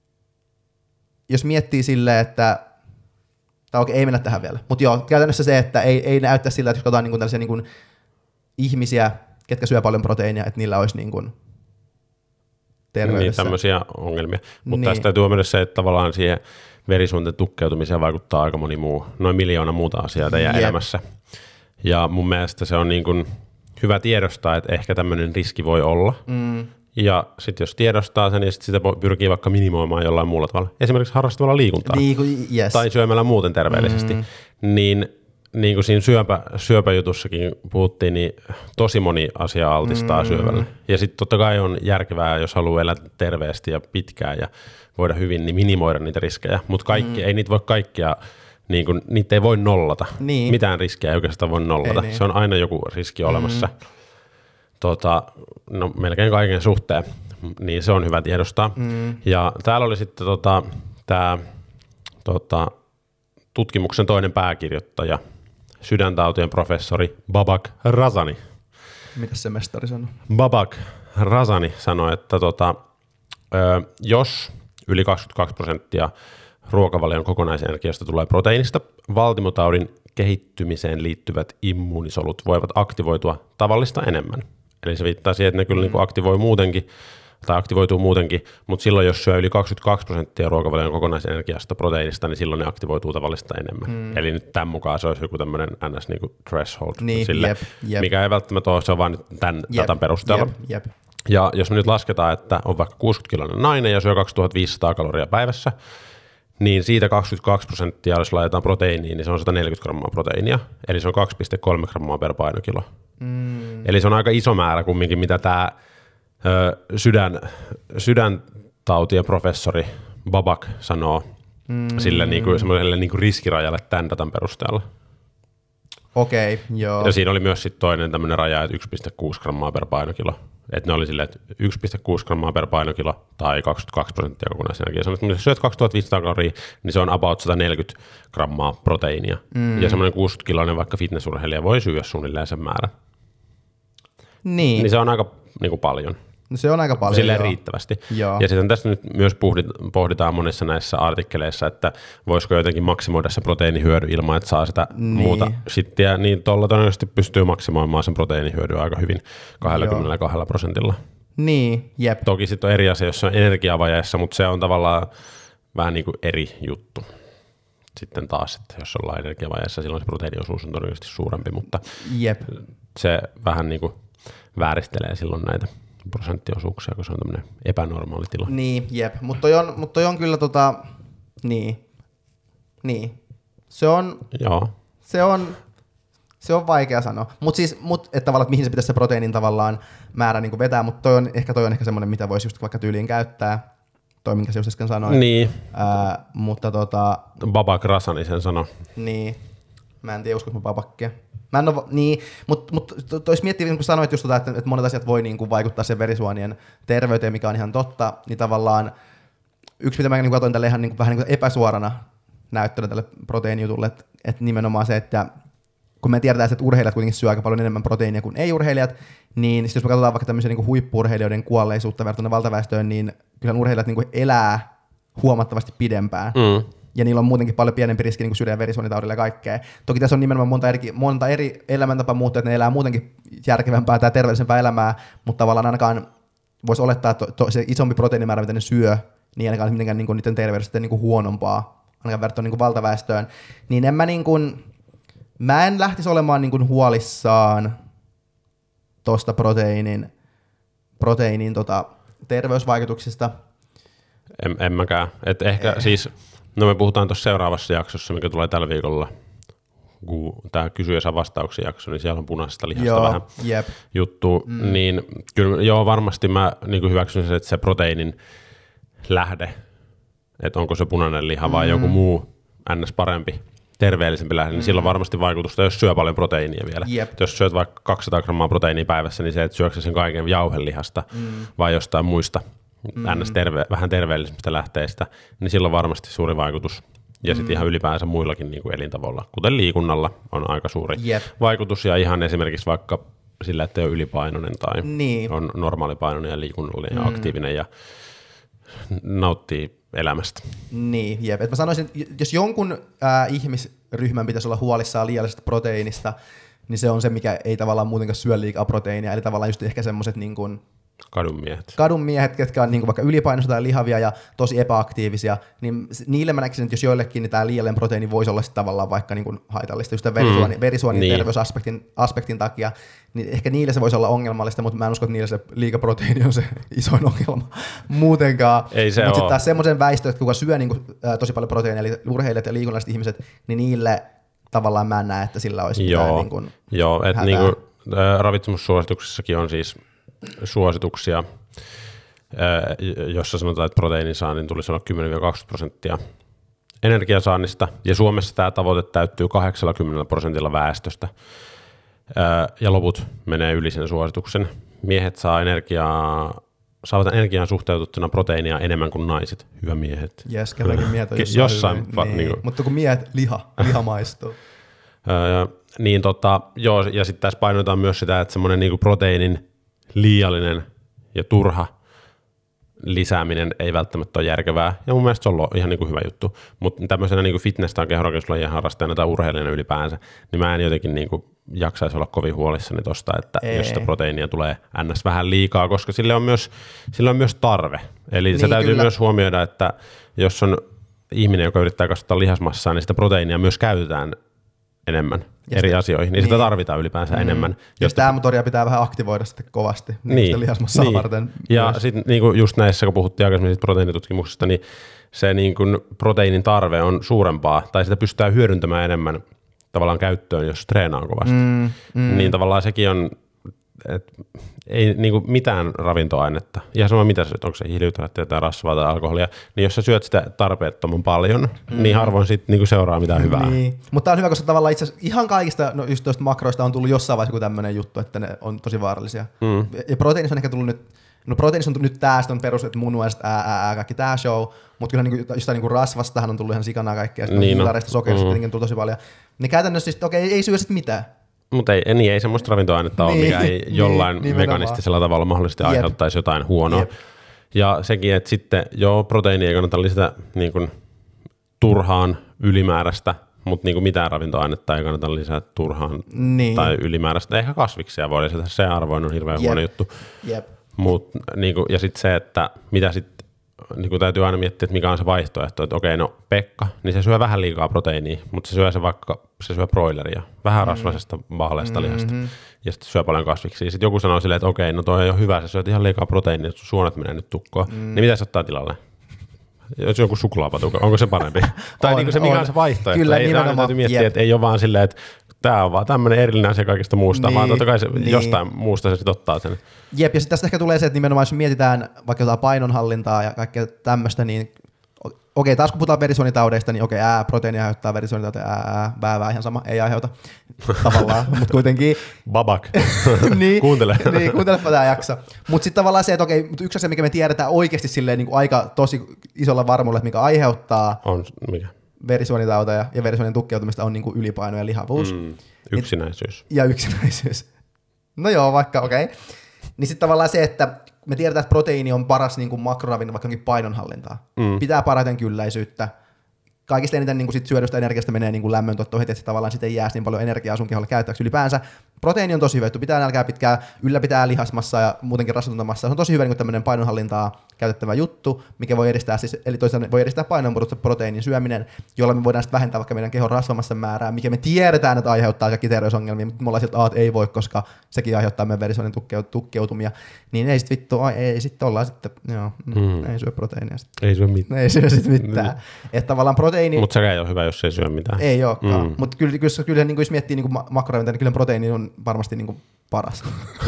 jos miettii silleen, että, tai okei, ei mennä tähän vielä, mutta joo, käytännössä se, että ei, ei näyttää sillä, että jos katsotaan niin tällaisia niin ihmisiä, ketkä syö paljon proteiinia, että niillä olisi niin kuin terveydessä. Niin, tämmöisiä ongelmia. Mutta niin. tästä täytyy huomioida se, että tavallaan siihen verisuonten tukkeutumiseen vaikuttaa aika moni muu, noin miljoona muuta asiaa teidän Jep. elämässä. Ja mun mielestä se on niin kuin hyvä tiedostaa, että ehkä tämmöinen riski voi olla. Mm. Ja sitten jos tiedostaa sen, niin sit sitä pyrkii vaikka minimoimaan jollain muulla tavalla. Esimerkiksi harrastamalla liikuntaa. Liiku, yes. Tai syömällä muuten terveellisesti. Mm. Niin niin kuin siinä syöpä, syöpäjutussakin puhuttiin, niin tosi moni asia altistaa mm. syövälle. Ja sitten totta kai on järkevää, jos haluaa elää terveesti ja pitkään ja voida hyvin, niin minimoida niitä riskejä. Mutta kaikki, mm. ei niitä voi kaikkia, niin kuin, niitä ei voi nollata. Niin. Mitään riskejä ei oikeastaan voi nollata. Niin. Se on aina joku riski olemassa. Mm. Tota, no, melkein kaiken suhteen, niin se on hyvä tiedostaa. Mm. Ja täällä oli sitten tota, tämä tota, tutkimuksen toinen pääkirjoittaja, sydäntautien professori Babak Razani. Mitä se mestari sanoi? Babak Razani sanoi, että tota, ö, jos yli kaksikymmentäkaksi prosenttia ruokavalion kokonaisenergiasta tulee proteiinista, valtimotaudin kehittymiseen liittyvät immuunisolut voivat aktivoitua tavallista enemmän. Eli se viittaa siihen, että ne kyllä mm. niin kuin aktivoi muutenkin, tai aktivoituu muutenkin, mutta silloin jos syö yli kaksikymmentäkaksi prosenttia ruokavalion kokonaisenergiasta proteiinista, niin silloin ne aktivoituu tavallista enemmän. Mm. Eli nyt tämän mukaan se olisi joku tämmöinen ns. Niin kuin threshold, niin, sille, jep, jep. mikä ei välttämättä ole, se on vaan nyt tämän jep, datan perusteella. Jep, jep. Ja jos me nyt lasketaan, että on vaikka kuusikymmentä-kiloinen nainen ja syö kaksituhattaviisisataa kaloria päivässä, niin siitä kaksikymmentäkaksi prosenttia, jos laitetaan proteiiniin, niin se on sata neljäkymmentä grammaa proteiinia, eli se on kaksi pilkku kolme grammaa per painokilo. Mm. Eli se on aika iso määrä kumminkin, mitä tämä ö, sydän, sydäntautien professori Babak sanoo mm. sille niinku, semmoiselle niinku riskirajalle tämän datan perusteella. Okei, okay, joo. Ja siinä oli myös sit toinen tämmöinen raja, että yksi pilkku kuusi grammaa per painokilo. Että ne oli silleen, että yksi pilkku kuusi grammaa per painokilo tai kaksikymmentäkaksi prosenttia kokonaisenergiaa. Sanoit, että jos syöt kaksituhattaviisisataa kaloria, niin se on about sata neljäkymmentä grammaa proteiinia. Mm. Ja semmoinen kuusikymmentä-kiloinen vaikka fitnessurheilija voi syödä suunnilleen sen määrän. Niin. Niin se on aika niin kuin paljon. No se on aika paljon, silleen joo. riittävästi. Joo. Ja sitten tässä nyt myös pohditaan monissa näissä artikkeleissa, että voisiko jotenkin maksimoida se proteiinihyödy ilman, että saa sitä niin. muuta shittiä, niin tuolla todennäköisesti pystyy maksimoimaan sen proteiinihyödyn aika hyvin kaksikymmentäkaksi prosentilla. Niin, jep. Toki sitten on eri asia, jos se on energiavajeessa, mutta se on tavallaan vähän niin kuin eri juttu. Sitten taas, että jos ollaan energiavajeessa, silloin se proteiiniosuus on todennäköisesti suurempi, mutta jep. se vähän niin kuin vääristelee silloin näitä prosenttiosuuksia, kun se on tämmöinen epänormaali tila. Niin, jep. Mutta toi, on, mut toi on kyllä tota, niin, niin. Se on, Joo. se on, se on vaikea sanoa. Mutta siis, mut, että tavallaan, että mihin se pitäisi se proteiinin tavallaan määrä niin vetää, mutta toi on, ehkä toi on ehkä semmoinen, mitä voisi just vaikka tyyliin käyttää. Toi, minkä sä just äsken sanoin. Niin. Ää, mutta tota... Babak Razani sen sanoi. Niin. Mä en tiedä, uskois mä Babakkia. Mä en ole, niin, mutta mut, tois miettii, niin kun sanoit just tota, että, että monet asiat voi niin kuin vaikuttaa sen verisuonien terveyteen, mikä on ihan totta, niin tavallaan yksi, mitä mä niin katsoin tälle ihan niin kuin, vähän niin kuin epäsuorana näyttönä tälle proteiinijutulle, että, että nimenomaan se, että kun me tiedetään, että urheilijat kuitenkin syö aika paljon enemmän proteiinia kuin ei-urheilijat, niin jos me katsotaan vaikka tämmöisiä niin huippu-urheilijoiden kuolleisuutta verrattuna valtaväestöön, niin kyllä urheilijat niin kuin elää huomattavasti pidempään. Mm. Ja niillä on muutenkin paljon pienempi riski niin kuin sydän- ja verisuonitaudille ja kaikkea. Toki tässä on nimenomaan monta eri, monta eri elämäntapaa muuttua, että ne elää muutenkin järkevämpää tai terveellisempää elämää, mutta tavallaan ainakaan voisi olettaa, että to, to, se isompi proteiinimäärä, mitä ne syö, niin ainakaan mitenkään niin kuin niiden terveydestä niin kuin huonompaa, ainakaan verrattuna niin kuin valtaväestöön. Niin en mä, niin kuin, mä en lähtisi olemaan niin kuin huolissaan tuosta proteiinin, proteiinin tota, terveysvaikutuksista. En, en mäkään. Et ehkä eh. siis... No me puhutaan tuossa seuraavassa jaksossa, mikä tulee tällä viikolla, kun tämä kysyy ja saa vastauksia jakso, niin siellä on punaisesta lihasta joo, vähän jep. juttu. Mm. Niin kyllä joo, varmasti mä niin hyväksyn sen, että se proteiinin lähde, että onko se punainen liha vai mm. joku muu ns. Parempi, terveellisempi lähde, mm. niin sillä on varmasti vaikutusta, jos syö paljon proteiinia vielä. Yep. Jos syöt vaikka kaksisataa grammaa proteiinia päivässä, niin se, että syöksä sen kaiken jauhelihasta mm. vai jostain muista mm. ns. Terve, vähän terveellisemmistä lähteistä, niin sillä on varmasti suuri vaikutus. Ja sitten mm. ihan ylipäänsä muillakin niin kuin elintavoilla, kuten liikunnalla, on aika suuri yep. vaikutus. Ja ihan esimerkiksi vaikka sillä, että ei ole ylipainoinen tai niin. on normaalipainoinen ja liikunnallinen mm. ja aktiivinen ja nauttii elämästä. Niin, jep. Et mä sanoisin, jos jonkun äh, ihmisryhmän pitäisi olla huolissaan liiallisesta proteiinista, niin se on se, mikä ei tavallaan muutenkaan syö liikaa proteiinia, eli tavallaan just ehkä semmoiset niin kuin kadunmiehet. Kadunmiehet, ketkä on niin kuin vaikka ylipainoisia tai lihavia ja tosi epäaktiivisia, niin niille mä näkisin, että jos joillekin niin tämä liiallinen proteiini voisi olla tavallaan vaikka niin kuin haitallista just tämän verisuonin, mm. verisuonin niin. terveysaspektin aspektin takia, niin ehkä niille se voisi olla ongelmallista, mutta mä en usko, että niille se liikaproteiini on se isoin ongelma muutenkaan. Ei se mutta sitten taas semmoisen väestö, että kuka syö niin kuin, ä, tosi paljon proteiinia, eli urheilijat ja liikunnalliset ihmiset, niin niille tavallaan mä en näe, että sillä olisi Joo, mitään niin kuin joo että niin kuin, äh, ravitsemussuosituksissakin on siis suosituksia, äh, jossa sanotaan, että proteiinin saannin tulisi olla kymmenen kaksikymmentä prosenttia energiasaannista, ja Suomessa tämä tavoite täyttyy kahdeksankymmentä prosentilla väestöstä, äh, ja loput menee yli sen suosituksen. Miehet saa energiaa, saavat energiaan suhteutettuna proteiinia enemmän kuin naiset. Hyvä miehet. Jes, kerrankin miehet on jossain. jossain va, niin. niin kuin. Mutta kun miehet, liha, liha maistuu. Öö, niin tota, joo, ja sitten tässä painotetaan myös sitä, että semmoinen niinku proteiinin liiallinen ja turha lisääminen ei välttämättä ole järkevää, ja mun mielestä se on ihan niinku hyvä juttu, mutta tämmöisenä niinku fitness- tai kehorakennuslajien harrastajana tai urheilijana ylipäänsä, niin mä en jotenkin niinku jaksaisi olla kovin huolissani tosta, että ei. Jos sitä proteiinia tulee ns. Vähän liikaa, koska sille on myös, sille on myös tarve. Eli niin, se täytyy kyllä myös huomioida, että jos on ihminen, joka yrittää kasvattaa lihasmassaa, niin sitä proteiinia myös käytetään enemmän ja eri sitä, asioihin, niin, niin sitä tarvitaan ylipäänsä mm. enemmän. Ja sitä äämotoria pitää vähän aktivoida sitten kovasti, niin sitä lihasmassaa niin. varten. Ja sitten niinku just näissä, kun puhuttiin aikaisemmin proteiinitutkimuksesta, niin se niinku proteiinin tarve on suurempaa, tai sitä pystytään hyödyntämään enemmän tavallaan käyttöön, jos treenaa kovasti. Mm, mm. Niin tavallaan sekin on, että ei niinku mitään ravintoainetta, ihan sama mitä syöt, onko se hiilihydraattia tai rasvaa tai alkoholia, niin jos sä syöt sitä tarpeettoman paljon, mm. niin harvoin sit niinku seuraa mitään hyvää. Niin. Mutta on hyvä, koska tavallaan itse asiassa ihan kaikista, no just tuosta makroista on tullut jossain vaiheessa tämmöinen juttu, että ne on tosi vaarallisia. Mm. Ja proteiinissa on ehkä tullut nyt, no proteiinissa on nyt tää, on perus, että munuaiset, ää, ää, ää, kaikki tää show, mutta kyllä niinku, jostain niinku rasvastahan on tullut ihan sikanaa kaikkea, sitten niin hiilareista, sokerista mm. on tullut tosi paljon. Niin käytännössä siis, okei, okay, ei syö sit mitään. Mutta ei, niin ei semmoista ravintoainetta ole, mikä ei niin, jollain niin, mekanistisella tavalla mahdollisesti Jep. aiheuttaisi jotain huonoa. Jep. Ja sekin, että sitten joo, proteiini ei kannata lisätä niin kuin turhaan ylimääräistä, mutta niin kuin mitään ravintoainetta ei kannata lisätä turhaan niin. tai ylimääräistä. Ehkä kasviksia voi lisätä, se arvoin on hirveän Jep. huono juttu. Jep. Mut, niin kuin, ja sitten se, että mitä sitten niin kuin täytyy aina miettiä, että mikä on se vaihtoehto, että okei, no Pekka, niin se syö vähän liikaa proteiinia, mutta se syö se vaikka, se syö broileria, vähän rasvaisesta, vaaleasta mm-hmm. lihasta, ja sitten syö paljon kasviksia. Sitten joku sanoo silleen, että okei, no toi ei ole hyvä, se syöt ihan liikaa proteiinia, että sun suonet menee nyt tukkoon, mm. niin mitä se ottaa tilalle? Jos joku suklaapatuka, onko se parempi? tai on, niin kuin se, mikä on, on se vaihtoehto? Kyllä, ei aina täytyy miettiä, Jep. että ei ole vaan silleen, että tämä on vaan tämmöinen erillinen asia kaikista muusta, niin, vaan totta kai se, niin. jostain muusta se sitten ottaa sen. Jep, ja sitten tästä ehkä tulee se, että nimenomaan jos mietitään vaikka jotain painonhallintaa ja kaikkea tämmöistä, niin okei, taas kun puhutaan verisuonitaudeista, niin okei, ää, proteiini aiheuttaa verisuonitauteja, ää, ää, väävää ihan sama, ei aiheuta tavallaan, mutta kuitenkin. Babak, niin, kuuntele. niin, kuuntelepa tää jakso. Mutta sitten tavallaan se, että okei, mutta yksi asia, mikä me tiedetään oikeasti silleen niin kuin aika tosi isolla varmuudella, että mikä aiheuttaa on mikä? verisuonitauteja ja verisuonien tukkeutumista on niin kuin ylipaino ja lihavuus. Mm, yksinäisyys. Ja yksinäisyys. No joo, vaikka okei. Okay. Niin sitten tavallaan se, että me tiedetään, että proteiini on paras niin kuin makroravinto vaikka painonhallintaa. Mm. Pitää parhaiten kylläisyyttä. Kaikista eniten niin kuin sit syödystä energiasta menee niin kuin lämmöntuottoon heti, että tavallaan sit ei jää niin paljon energiaa sun keholle käyttäväksi ylipäänsä. Proteiini on tosi hyvä, että pitää nälkää pitkään, ylläpitää lihasmassaa ja muutenkin rasvatonta massaa. Se on tosi hyvä niin tämmöinen painonhallintaa käytettävä juttu, mikä voi edistää, siis, eli toisaalta voi edistää painonmuodosta proteiinin syöminen, jolla me voidaan sitten vähentää vaikka meidän kehon rasvamassan määrää, mikä me tiedetään, että aiheuttaa kaikki terveysongelmia, mutta me ollaan sieltä, että ei voi, koska sekin aiheuttaa meidän verisuonen tukkeutumia. Niin ei sitten vittu, ei sitten ollaan sitten, joo, mm. ei syö proteiinia sitten. Ei syö mitään. Ei syö sitten mitään. Mm. Että tavallaan proteiini. Mutta sekään ei ole hyvä, jos ei syö mitään. Ei olekaan. Mm. Mutta kyllä, kyllä, kyllä niin jos miettii niin makroravintoja, niin kyllä proteiini on varmasti niin kuin paras.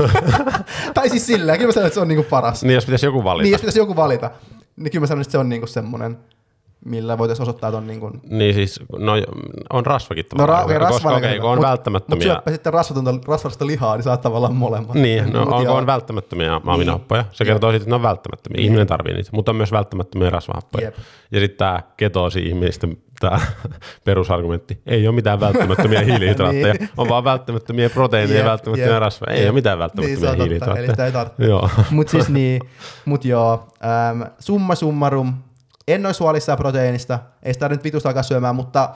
tai siis silleen, kyllä mä sanon, että se on niin kuin paras. Niin jos pitäisi joku valita. Niin jos pitäisi joku valita, niin kyllä mä sanon, että se on niin kuin semmoinen, millä voitaisiin osoittaa ton niin kuin. Niin siis, no on rasvakin no, ra- okay, koska okei, okay, on mut, välttämättömiä. Mutta syöppä sitten rasvatonta, rasvasta lihaa, niin saattaa olla molemmat. Niin, no onko on välttämättömiä aminohappoja. Se niin. kertoo siitä, että ne on välttämättömiä. Niin. Ihminen tarvii niitä, mutta on myös välttämättömiä rasvahappoja. Jep. Ja sitten tämä ketoosi-ihmisten tämä perusargumentti, ei ole mitään välttämättömiä hiilihydraatteja, niin. on vaan välttämättömiä proteiineja ja välttämättömiä jep. rasvoja. Ei jep. ole mitään välttämättömiä niin, hiilihydraatteja. Eli sitä ei tarvitse. Mutta siis niin, mut joo, ähm, summa summarum, en olisi huolissaan proteiinista, ei sitä nyt vitusta alkaa syömään, mutta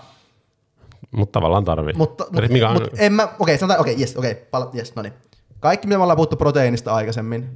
Mutta tavallaan tarvii. Mutta mut, mut en mä, okei, okay, sanotaan, okei, okay, jes, okei, okay, jes, no niin. Kaikki, mitä me ollaan puhuttu proteiinista aikaisemmin,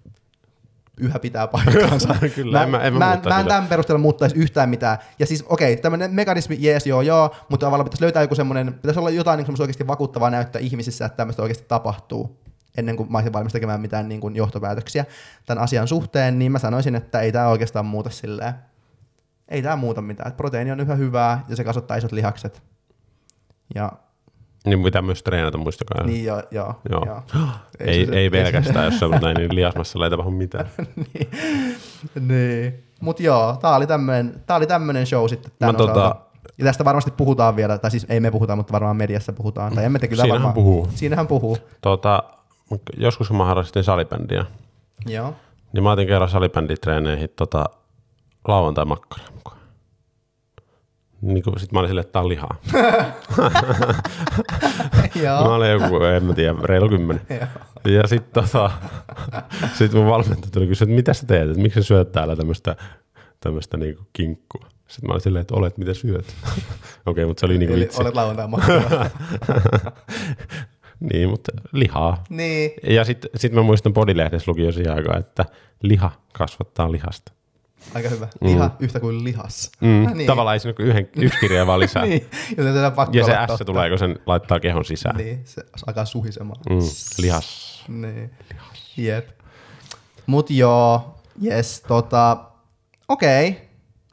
yhä pitää paikkaansa. Kyllä, mä, en mä, en mä, mä, mä en tämän perusteella muuttaisi yhtään mitään. Ja siis okei, okay, tämmöinen mekanismi, jees, joo, joo, mutta tavallaan pitäisi löytää joku semmoinen, pitäisi olla jotain niin oikeasti vakuuttavaa näyttää ihmisissä, että tämmöistä oikeasti tapahtuu, ennen kuin mä olisin valmis tekemään mitään niin kuin johtopäätöksiä tämän asian suhteen, niin mä sanoisin, että ei tämä oikeastaan muuta silleen. Ei tämä muuta mitään. Proteiini on yhä hyvää ja se kasvattaa isot lihakset. Ja Niin pitää myös treenata, muistakaa. niin joo, joo. Joo. joo. Ei, se- ei pelkästään, jos on näin niin lihasmassalla ei tapahdu mitään. niin. niin. Mut joo, tää oli tämmönen, tää oli tämmönen show sitten tän Mä osalta. tota- Ja tästä varmasti puhutaan vielä, tai siis ei me puhuta, mutta varmaan mediassa puhutaan. Tai emme te kyllä Siinähän varmaan. puhuu. Siinähän puhuu. Tota, joskus kun mä harrastin salibändiä, Joo. niin mä otin kerran salibänditreeneihin tota, lauantai-makkaraa mukaan. Niin sit mä olin silleen, että tää on lihaa. Joo. Mä olin joku, en mä tiedä, reilu kymmenen. Joo. Ja sit tota, sit mun valmentaja tuli kysyä, että mitä sä teet, että miksi sä syöt täällä tämmöstä, tämmöstä niinku kinkkua. Sitten mä olin silleen, että olet, mitä syöt. Okei, okay, mutta se oli niinku Eli vitsi. olet lauantai makkaraa. Niin, mutta lihaa. niin. Ja sitten sit mä muistan Body-lehdessä luki jo siihen aikaan, että liha kasvattaa lihasta. Aika hyvä. Liha mm. yhtä kuin lihas. Mm. niin. Tavallaan ei siinä ole yhden, yksi kirja vaan lisää. niin, joten se on pakko Ja se olla S totta. tulee, kun sen laittaa kehon sisään. Niin, se alkaa suhisemaan. Mm. Lihas. Niin. Jep. Mut joo, jes, tota, okei. Okay.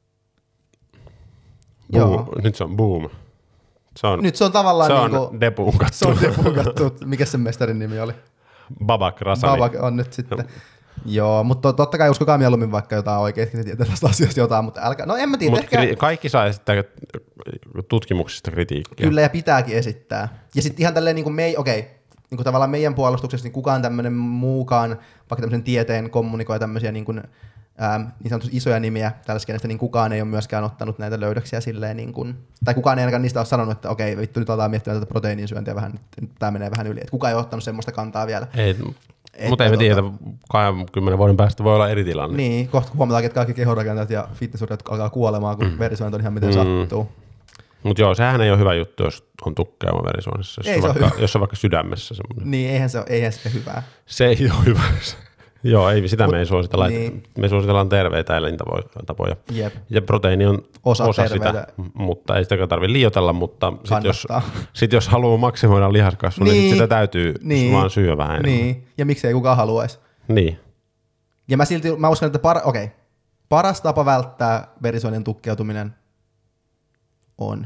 Joo. Boom. Nyt se on boom. Se on, Nyt se on tavallaan se on niinku, depunkattu. se on depunkattu. Mikä sen mestarin nimi oli? Babak Rasani. Babak on nyt sitten. Joo, mutta totta kai uskokaa mieluummin vaikka jotain oikeasti, ne tietää tästä asiasta jotain, mutta älkää, no en mä tiedä, Mut ehkä kri- kaikki saa esittää tutkimuksista kritiikkiä. kyllä ja pitääkin esittää. Ja sitten ihan tälleen niin kuin me ei, okei, niin kuin tavallaan meidän puolustuksessa niin kukaan tämmöinen muukaan, vaikka tämmöisen tieteen kommunikoi tämmöisiä niin kuin, ähm, niin sanotusti isoja nimiä tällä skenestä, niin kukaan ei ole myöskään ottanut näitä löydöksiä silleen niin kuin, tai kukaan ei ainakaan niistä ole sanonut, että okei, vittu nyt aletaan miettiä tätä proteiinin syöntiä vähän, nyt tämä menee vähän yli. Et kukaan ei ole ottanut semmoista kantaa vielä. Ei, Että mutta ei me tota- tiedä, kaksikymmentä vuoden päästä voi olla eri tilanne. Niin, kohta huomataan, että kaikki kehonrakentajat ja fitnessurjat alkaa kuolemaan, kun mm. verisuonet on ihan miten Mm. sattuu. Mutta joo, sehän ei ole hyvä juttu, jos on tukkeama verisuonissa. Jos, Ei on se vaikka, ole hyvä. jos on vaikka sydämessä semmoinen. Niin, eihän se ole, eihän se ole hyvää. Se ei ole hyvä. Joo, ei, sitä Mut- me ei suositella. niin. Me suositellaan terveitä elintapoja. Jep. Ja proteiini on Osa osa, terveitä. sitä, mutta ei sitä tarvitse liioitella, mutta sit jos, Kannattaa. sit jos haluaa maksimoida lihaskasvun, niin, niin Niin. sit sitä täytyy Niin. vaan syödä vähän enemmän. Niin, ja miksei kukaan haluaisi. Niin. Ja mä silti, mä uskon, että par, okay. paras tapa välttää verisuonien tukkeutuminen on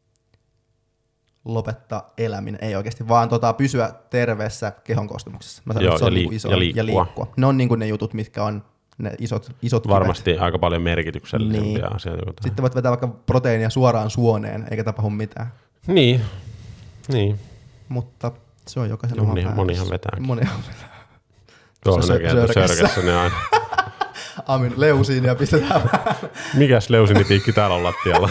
lopettaa eläminen, ei oikeasti, vaan tota, pysyä terveessä kehon koostumuksessa. Mä sanon, Joo, että se on ja niinku liik- iso, ja liikkua. ja liikkua. Ne on niinku ne jutut, mitkä on ne isot, isot kivet. Varmasti aika paljon merkityksellisempiä Niin. asioita kuin tähän. Sitten voit vetää vaikka proteiinia suoraan suoneen, eikä tapahdu mitään. Niin. Niin. Mutta se on jokaisen oma Moni, päätös. monihan vetää. Monihan vetää. Tuolla Se- näkee, että sörkässä. sörkässä ne aina. Amin leusiin ja pistetään vähän. Mikäs leusinipiikki täällä on lattialla?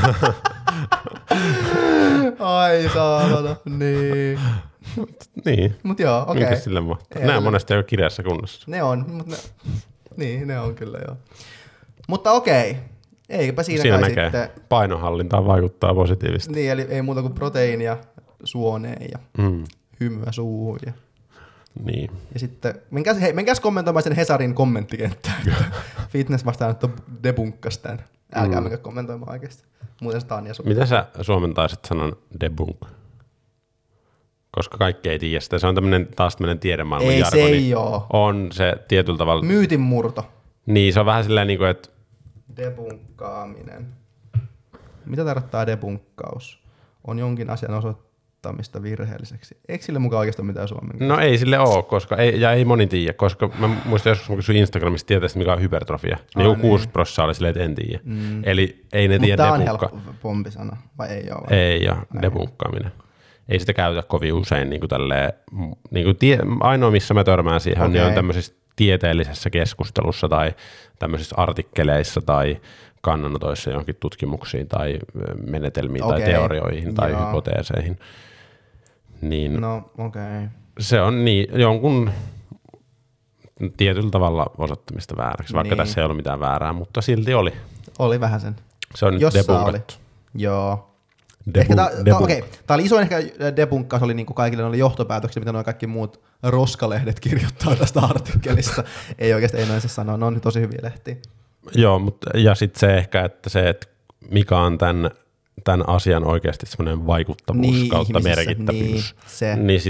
Ai saatana, niin. niin. Mut joo, okei. Minkä sille mahtaa? Ei Nämä on ole. monesti aika kireässä kunnossa. Ne on, mutta ne, niin ne on kyllä joo. Mutta okei, eipä siinä, Siinä kai näkee. sitten. Painohallintaan vaikuttaa positiivisesti. Niin, eli ei muuta kuin proteiinia suoneen ja Mm. hymyä suuhun. Ja, Niin. ja sitten, menkääs, hei, menkääs kommentoimaan sen Hesarin kommenttikenttään, että fitness vastaanotto debunkkasi tämän. Älkää Mm. menkää kommentoimaan oikeasti. Muuten se Tanja sun. Miten sä suomentaisit sanan debunk? Koska kaikki ei tiedä sitä. Se on tämmönen, taas tämmöinen tiedemaailman Ei, se jargoni. ei oo. On se tietyllä tavalla. Myytin murto. Niin, se on vähän silleen niin kuin, että Debunkkaaminen. Mitä tarkoittaa debunkkaus? On jonkin asian osoittamista virheelliseksi. Eikö sille mukaan oikeastaan mitään suomen? no ei sille ole, koska ei, ja ei moni tiedä, koska mä muistan joskus, kun mä kysyin Instagramista tietäisi, mikä on hypertrofia. Niin Ai joku niin. kuusi prosenttia oli silleen, että en tiedä. Mm. Eli ei ne Mutta tiedä tää on debunkka. helppo pompisana, vai ei oo? Vai? Ei, ja debunkkaaminen. Ei sitä käytä kovin usein. Niin kuin tälleen, niin kuin tie, ainoa, missä mä törmään siihen, okay. niin on tämmöisessä tieteellisessä keskustelussa tai tämmöisissä artikkeleissa tai kannanotoissa johonkin tutkimuksiin tai menetelmiin Okei. tai teorioihin tai Joo. hypoteeseihin. Niin No, okei. Okay. se on niin, jonkun tietyllä tavalla osoittamista vääräksi, vaikka Niin. tässä ei ollut mitään väärää, mutta silti oli. Oli vähän sen. Se on nyt Jossain debunkattu. oli. Joo. Debunk- Ehkä tää, tää, debunk. okei. Tää oli isoin ehkä debunkkaus oli niinku kaikille noille johtopäätöksille, mitä nuo kaikki muut roskalehdet kirjoittaa tästä artikkelista. ei oikeasti, ei noin se sanoa, ne on tosi hyviä lehtiä. Joo, mutta ja sitten se ehkä, että se, että mikä on tämän, tämän asian oikeasti semmoinen vaikuttavuus Niin, kautta ihmisissä, merkittävyys, niin, se. niin sitä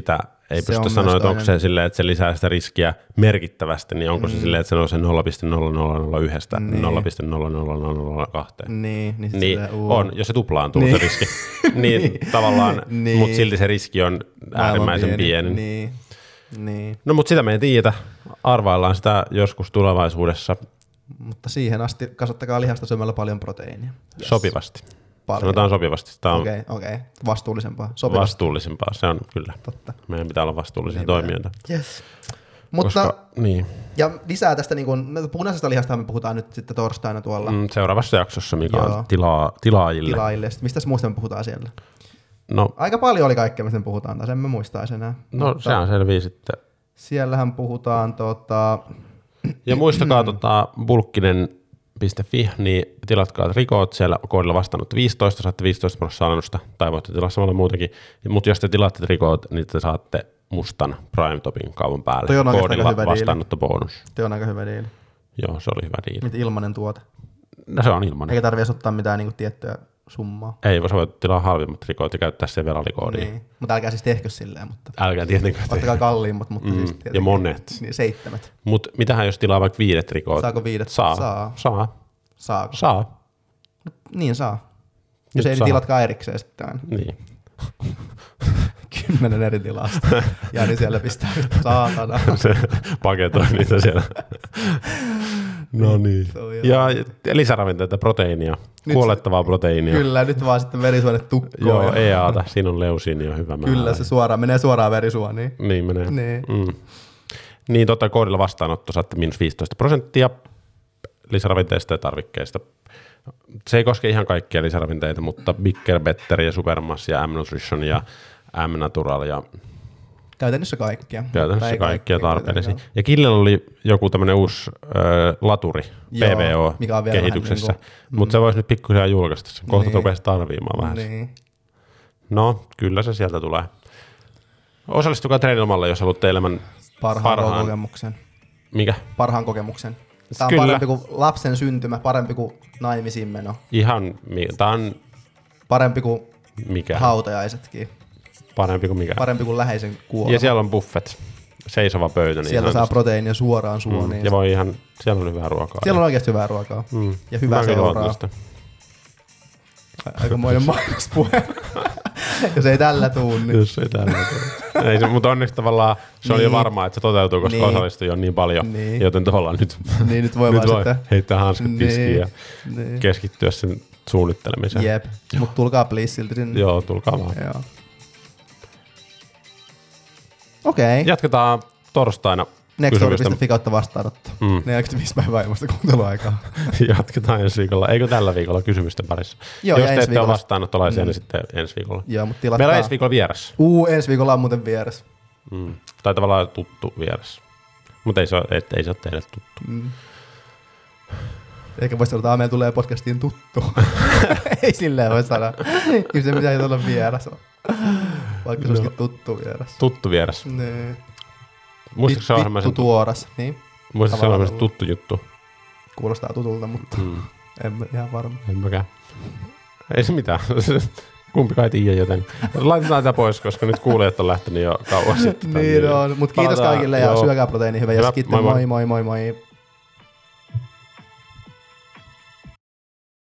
ei Se pysty on sanoa, myös että onko toinen. se silleen, että se lisää sitä riskiä merkittävästi, niin onko mm. se silleen, että se nousee nolla pilkku nolla nolla nolla yksi Niin. nolla pilkku nolla nolla nolla nolla kaksi. Niin, niin, sit Niin, silleen, uu. on, jos se tuplaantuu Niin. se riski. niin, tavallaan, Niin. mutta silti se riski on äärimmäisen pieni. Niin, niin. No mutta sitä me ei tiedä. Arvaillaan sitä joskus tulevaisuudessa Mutta siihen asti kasvattakaa lihasta syömällä paljon proteiinia. Yes. sopivasti. Paljon. Sanotaan sopivasti. Tämä on Okei, okay, okei. Okay. Vastuullisempaa. Sopivasti. vastuullisempaa. Se on kyllä. Totta. Meidän pitää olla vastuullisia Niin toimijoita. Yes. Mutta, Koska, niin. ja lisää tästä, niin kun, punaisesta lihasta me puhutaan nyt sitten torstaina tuolla Mm, seuraavassa jaksossa, mikä Joo. on tilaa, tilaajille. tilaajille. Mistä muusta me puhutaan siellä? No, Aika paljon oli kaikkea, mistä me puhutaan, tai sen mä muistais enää. no Mutta se on selviä sitten. siellähän puhutaan tota... Ja muistakaa tota, bulkkinen piste fi, niin tilatkaa rikoot siellä koodilla vastaanotto viisitoista, saatte viisitoista prosenttia alennusta, tai voitte tilaa samalla muutakin. Mutta jos te tilaatte rikoot, niin te saatte mustan Prime Topin kaupan päälle. Toi on oikeastaan Koodilla hyvä diili. vastaanottobonus. Te on aika hyvä diili. Joo, se oli hyvä diili. Nyt ilmanen tuote. No se on ilmanen. Eikä tarvitse ottaa mitään niinku tiettyä summaa. Ei, vaan sä voit tilaa halvimmat rikoot ja käyttää sen verallikoodiin. Niin. Mutta älkää siis tehkö silleen, mutta Älkää tietenkään tehdä. ottakaa kalliimmat, mutta Mm, siis ja tietenkin. monet. Niin, seitsemät. Mutta mitähän jos tilaa vaikka viidet rikoot? Saako viidet? Saa. Saa. Saa. Saako? Saa. Niin saa. Jos Nyt ei, niin saa. tilatkaa erikseen sitten aina. Niin. Kymmenen eri tilasta. Ja niin siellä pistää saatana. Se paketoi niitä siellä. No niin. Se on ihan- Ja lisäravinteita, proteiinia. Nyt Kuolettavaa proteiinia. Kyllä, nyt vaan sitten verisuonet tukkoon. Joo, ja- ei aata. Siinä on leusiini on hyvä määrä. Kyllä se suoraan, menee suoraan verisuoniin. Niin menee. Niin. Mm. Niin tota koodilla vastaanotto saatte miinus viisitoista prosenttia lisäravinteista ja tarvikkeista. Se ei koske ihan kaikkia lisäravinteita, mutta Bigger, Better ja Supermass ja M-Nutrition ja M-Natural ja Käytännössä kaikkia. käytännössä Tai ei kaikkia kaikkia tarpeellisia. kuitenkaan. Ja Killellä oli joku tämmöinen uusi äh, laturi Joo, P V mikä on vielä O-kehityksessä, vähän niinku- mutta se voisi nyt pikkuhiljaa julkaista. Se kohta Niin. rupesi tarviimaan vähän. Niin. No, kyllä se sieltä tulee. Osallistukaa treenilomalle, jos haluatte elämän Parhaan, Parhaan. kokemuksen. mikä? Parhaan kokemuksen. Tämä on Kyllä. parempi kuin lapsen syntymä, parempi kuin naimisiin meno, Ihan, mi- tää on parempi kuin mikä? hautajaisetkin, Parempi kuin mikä? parempi kuin läheisen kuolema. Ja siellä on buffet, seisova pöytä. Niin Siellä saa sanotusti. proteiinia suoraan suoniin. mm. Ja voi ihan, siellä on hyvää ruokaa. Siellä on oikeasti hyvää ruokaa. mm. Ja hyvää Mäkin seuraa. luotan sitä. Aikamoinen mainospuhe. Jos ei tällä tuu, niin... Jos ei tällä tule. Ei se, mutta onneksi tavallaan se on Niin. jo varmaa, että se toteutuu, koska Niin. osallistujia on niin paljon, Niin. joten tavallaan nyt, Niin nyt voi nyt vaan voi sitten... heittää hanskat tiskiin ja niin. keskittyä sen suunnittelemiseen. Jep, mut tulkaa please silti sinne. Joo, tulkaa vaan. Joo. Okei. Okay. Jatketaan torstaina Nextory kysymystä. piste fi kautta vastaanotto. Mm. neljäkymmentäviisi päivää ilmasta kuunteluaikaa. Jatketaan ensi viikolla. Eikö tällä viikolla kysymysten parissa? Joo, Jos ja te ensi ette ole viikolla- vastaanottolaisia, Mm. niin sitten ensi viikolla. Joo, mutta tilatkaa. Meillä on ensi viikolla vieras. Uu, ensi viikolla on muuten vieras. Mm. Tai tavallaan tuttu vieras. Mutta ei se ole, et, ei se ole teille tuttu. Mm. Eikä voi sanoa, että meillä tulee podcastiin tuttu. Ei silleen voi sanoa. Kyllä se pitää olla vieras. Vaikka se No. olisikin tuttu vieras. Tuttu vieras. Niin. Muistatko se Vit- ohjelma sen, Vittu tuoras. Niin. muistatko se tavallaan ohjelma sen tuttu juttu? Kuulostaa tutulta, mutta Mm. en mä ihan varma. En mäkään. Ei se mitään. Kumpikaan ei tiedä, joten laitetaan tätä pois, koska nyt kuulijat on lähtenyt jo kauan sitten. Niin on, mutta kiitos Palataan, kaikille ja joo. syökää proteiini hyvä. Ja Hyvä, sitten moi moi. moi moi moi moi.